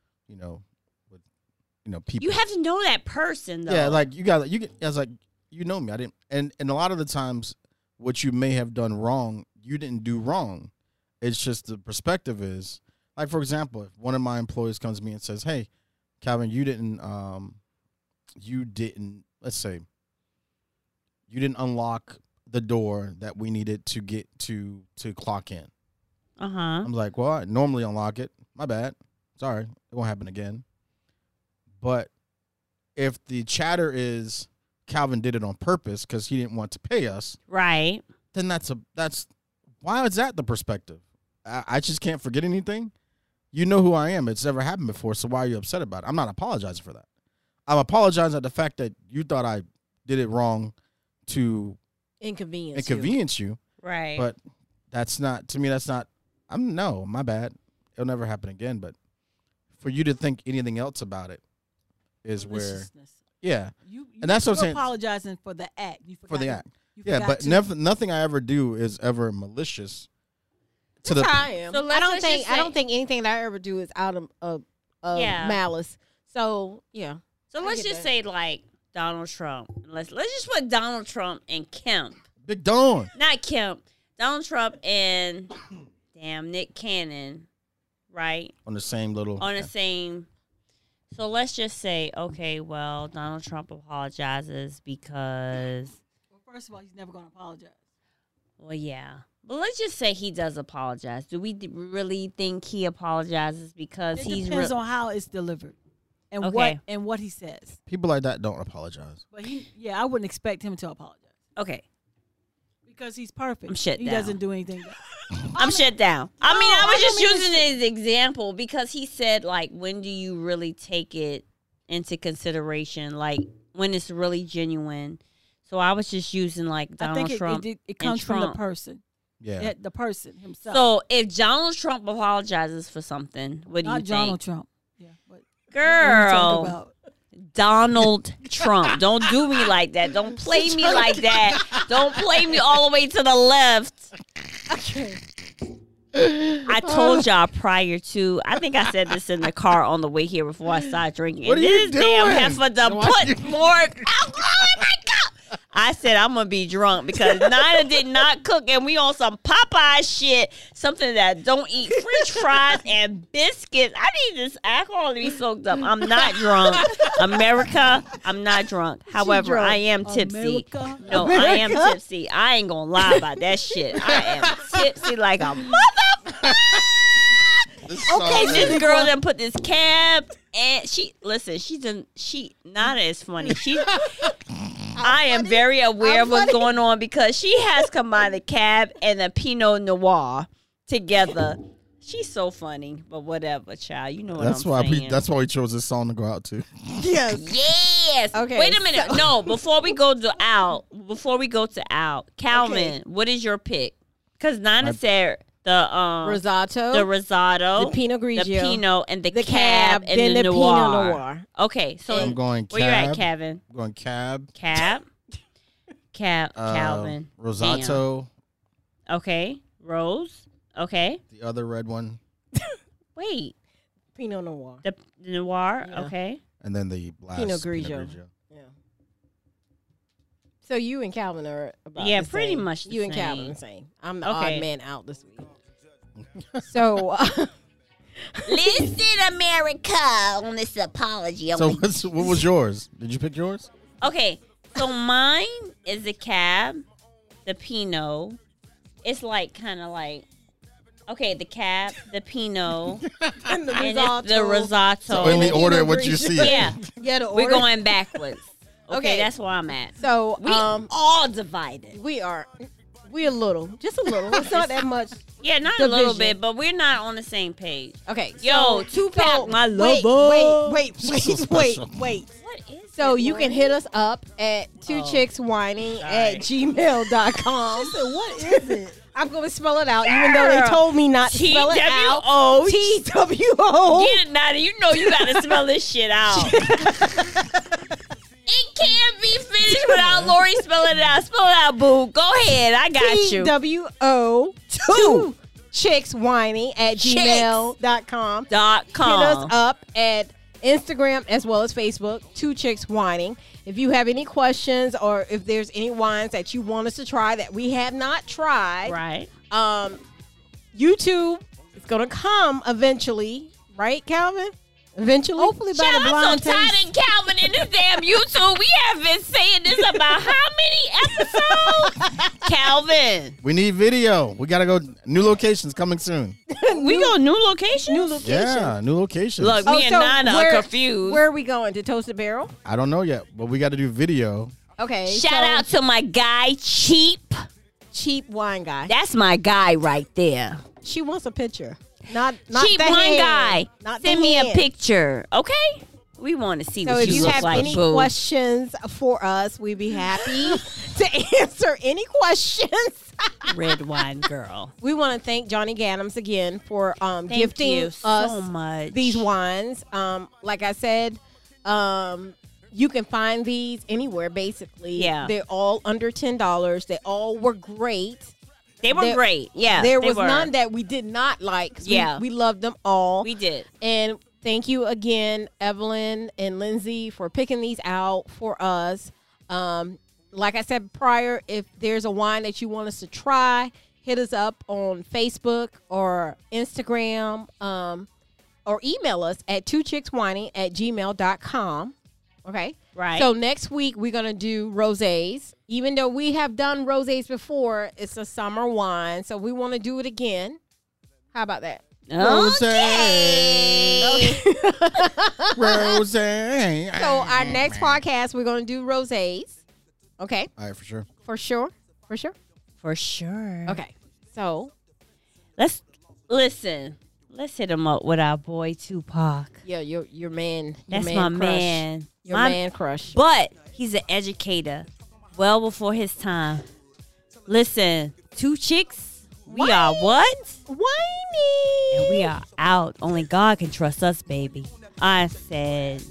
people, You have to know that person, though. yeah, like it's like you know me. I didn't, and a lot of the times, what you may have done wrong, you didn't do wrong. It's just the perspective is like, for example, if one of my employees comes to me and says, "Hey, Calvin, you didn't, let's say, you didn't unlock the door that we needed to get to clock in." I'm like, well, I normally unlock it. My bad. Sorry, it won't happen again. But if the chatter is Calvin did it on purpose because he didn't want to pay us, Right. then that's why is that the perspective? I just can't forget anything. You know who I am. It's never happened before, so why are you upset about it? I'm not apologizing for that. I'm apologizing at the fact that you thought I did it wrong to inconvenience you. Right. But that's not, to me, that's not, no, my bad. It'll never happen again. But for you to think anything else about it is where, Maliciousness. yeah. You And that's what I'm you're saying. apologizing for the act. You For the forgot act. you Yeah, forgot but to- nothing I ever do is ever malicious. To That's the how I am. So I don't let's think just I don't say- think anything that I ever do is out of Yeah. malice. So yeah. So I let's get just that. say like Donald Trump. Let's just put Donald Trump and Kemp. Big Dawn. Not Kemp. Donald Trump and Nick Cannon, right? On the same little. On the same. So let's just say, okay, well, Donald Trump apologizes because, Well, first of all, he's never going to apologize. well, yeah. But let's just say he does apologize. Do we really think he apologizes because It he's depends on how it's delivered and Okay. what he says. People like that don't apologize. But I wouldn't expect him to apologize okay? because he's perfect. I'm shut he down. doesn't do anything. I'm shut down. I mean, I was I just don't mean using to it as example because he said, like, when do you really take it into consideration? Like, when it's really genuine. So I was just using, like, I Donald think Trump. it comes from the Trump. person. Yeah. The person himself. So if Donald Trump apologizes for something, what do Not you Donald think? Trump. Yeah, but what Girl, are you talking about? Donald Trump. Don't do me like that. Don't play me like that. Don't play me all the way to the left. Okay. I told y'all prior to, I think I said this in the car on the way here before I started drinking. What are you This damn doing? heifer to Why put you- more alcohol in my cup. I said I'm gonna be drunk because Nina did not cook, and we on some Popeye shit. Something that don't eat French fries and biscuits. I need this alcohol to be soaked up. I'm not drunk, America. I'm not drunk. However, drunk. I am tipsy. America. No, I am tipsy. I ain't gonna lie about that shit. I am tipsy like a mother. Okay, this girl done put this cab, and she not as funny. I am very aware of what's going on because she has combined the cab and the Pinot Noir together. She's so funny, but whatever, child. You know what I'm saying. That's why we chose this song to go out to. Yes. Yes. Okay, Wait a minute. so- No, before we go to Al, Calvin, Okay. what is your pick? Because Nina said the Risotto. risotto, The Pinot Grigio. the Pinot, and the the cab, and then the the noir. Pinot Noir. Okay, so I'm going where you at, cab. Kevin? I'm going cab. Calvin. Risotto. Damn. Okay, Rose. Okay, The other red one. wait, Pinot Noir. the noir. Yeah. Okay, And then the last Pinot Grigio. Yeah. So you and Calvin are about Yeah, the pretty same. much the You and same. Calvin are the same. I'm the Okay. odd man out this week. So listen, America, on this apology. So what was yours? Did you pick yours? Okay, so mine is the cab, the Pinot. It's like kind of like, okay, the cab, the Pinot, and the and risotto. it's the risotto. So in the Pinot order of what you Grigio. see. Yeah, Yeah, the we're order. going backwards. Okay, Okay. that's where I'm at. So We all divided. we are. We a little, just a little. It's not that much. Yeah, not a little Division. bit, but we're not on the same page. Okay. Yo, so, Tupac, my wait, lover. Wait. So special. Wait. What is So it, you can Lori? hit us up at twochickswhining@gmail.com. So what is it? I'm going to spell it out, even though they Girl. told me not to spell it out. T-W-O. TWO. Get it, Nada. You know you got to spell this shit out. It can't be finished without Lori spelling it out. Spell it out, boo. Go ahead. I got you. TWO. Two chicks whining at gmail.com. Hit us .com. up at Instagram as well as Facebook, Two Chicks Whining. If you have any questions or if there's any wines that you want us to try that we have not tried, Right. YouTube is going to come eventually, right, Calvin? Eventually. Hopefully by Child, the I'm blind so tired taste. of Calvin in this damn YouTube. We have been saying this about how many episodes? Calvin. We need video. We gotta go. New locations coming soon. We go new location? New location. Yeah, new locations. Look, me and Nana are confused. Where are we going? To Toasted Barrel? I don't know yet, but we got to do video. Okay. Shout out to my guy, Cheap. Cheap Wine Guy. That's my guy right there. She wants a picture. Not Cheap the Wine hand. Guy. Not Send the me a hand. picture, okay? We want to see So what if you you look have like, any boo. questions for us, we'd be happy to answer any questions. Red wine girl. We want to thank Johnny Gadams again for Thank gifting you us so much. these wines. Like I said, you can find these anywhere basically. Yeah. They're all under $10. They all were great. They were there- great. Yeah, There they was were. none that we did not like. 'Cause Yeah. we loved them all. We did. And thank you again, Evelyn and Lindsay, for picking these out for us. Like I said prior, if there's a wine that you want us to try, hit us up on Facebook or Instagram, or email us at twochickswhining@gmail.com. Okay? Right. So next week, we're going to do rosés. Even though we have done rosés before, it's a summer wine. So we want to do it again. How about that? Okay. Rose. So our next podcast, we're going to do rosés. Okay, All right, for sure. for sure, for sure. For sure. Okay, so Let's listen. Let's hit him up with our boy Tupac. yeah, your man, That's your my man crush. man. Your My- man crush. But he's an educator, well before his time. Listen, Two Chicks, we are what? Whiny. And we are out. Only God can trust us, baby. I said.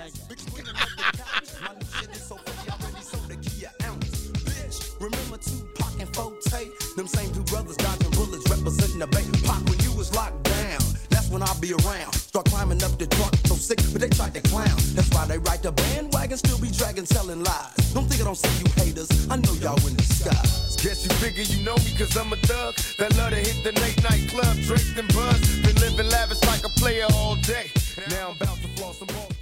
Remember Tupac and Forte? Them same two brothers dodging bullets representing the Bay. Pac when you was locked down. That's when I be be around. Start climbing up the truck, so sick, but they tried to clown. That's why they ride the bandwagon, still be dragging, telling lies. Don't think I don't see you haters, I know y'all in disguise. Guess you figure you know me cause I'm a thug that love to hit the late night club, drink and buzz. Been living lavish like a player all day. Now I'm about to floss some more.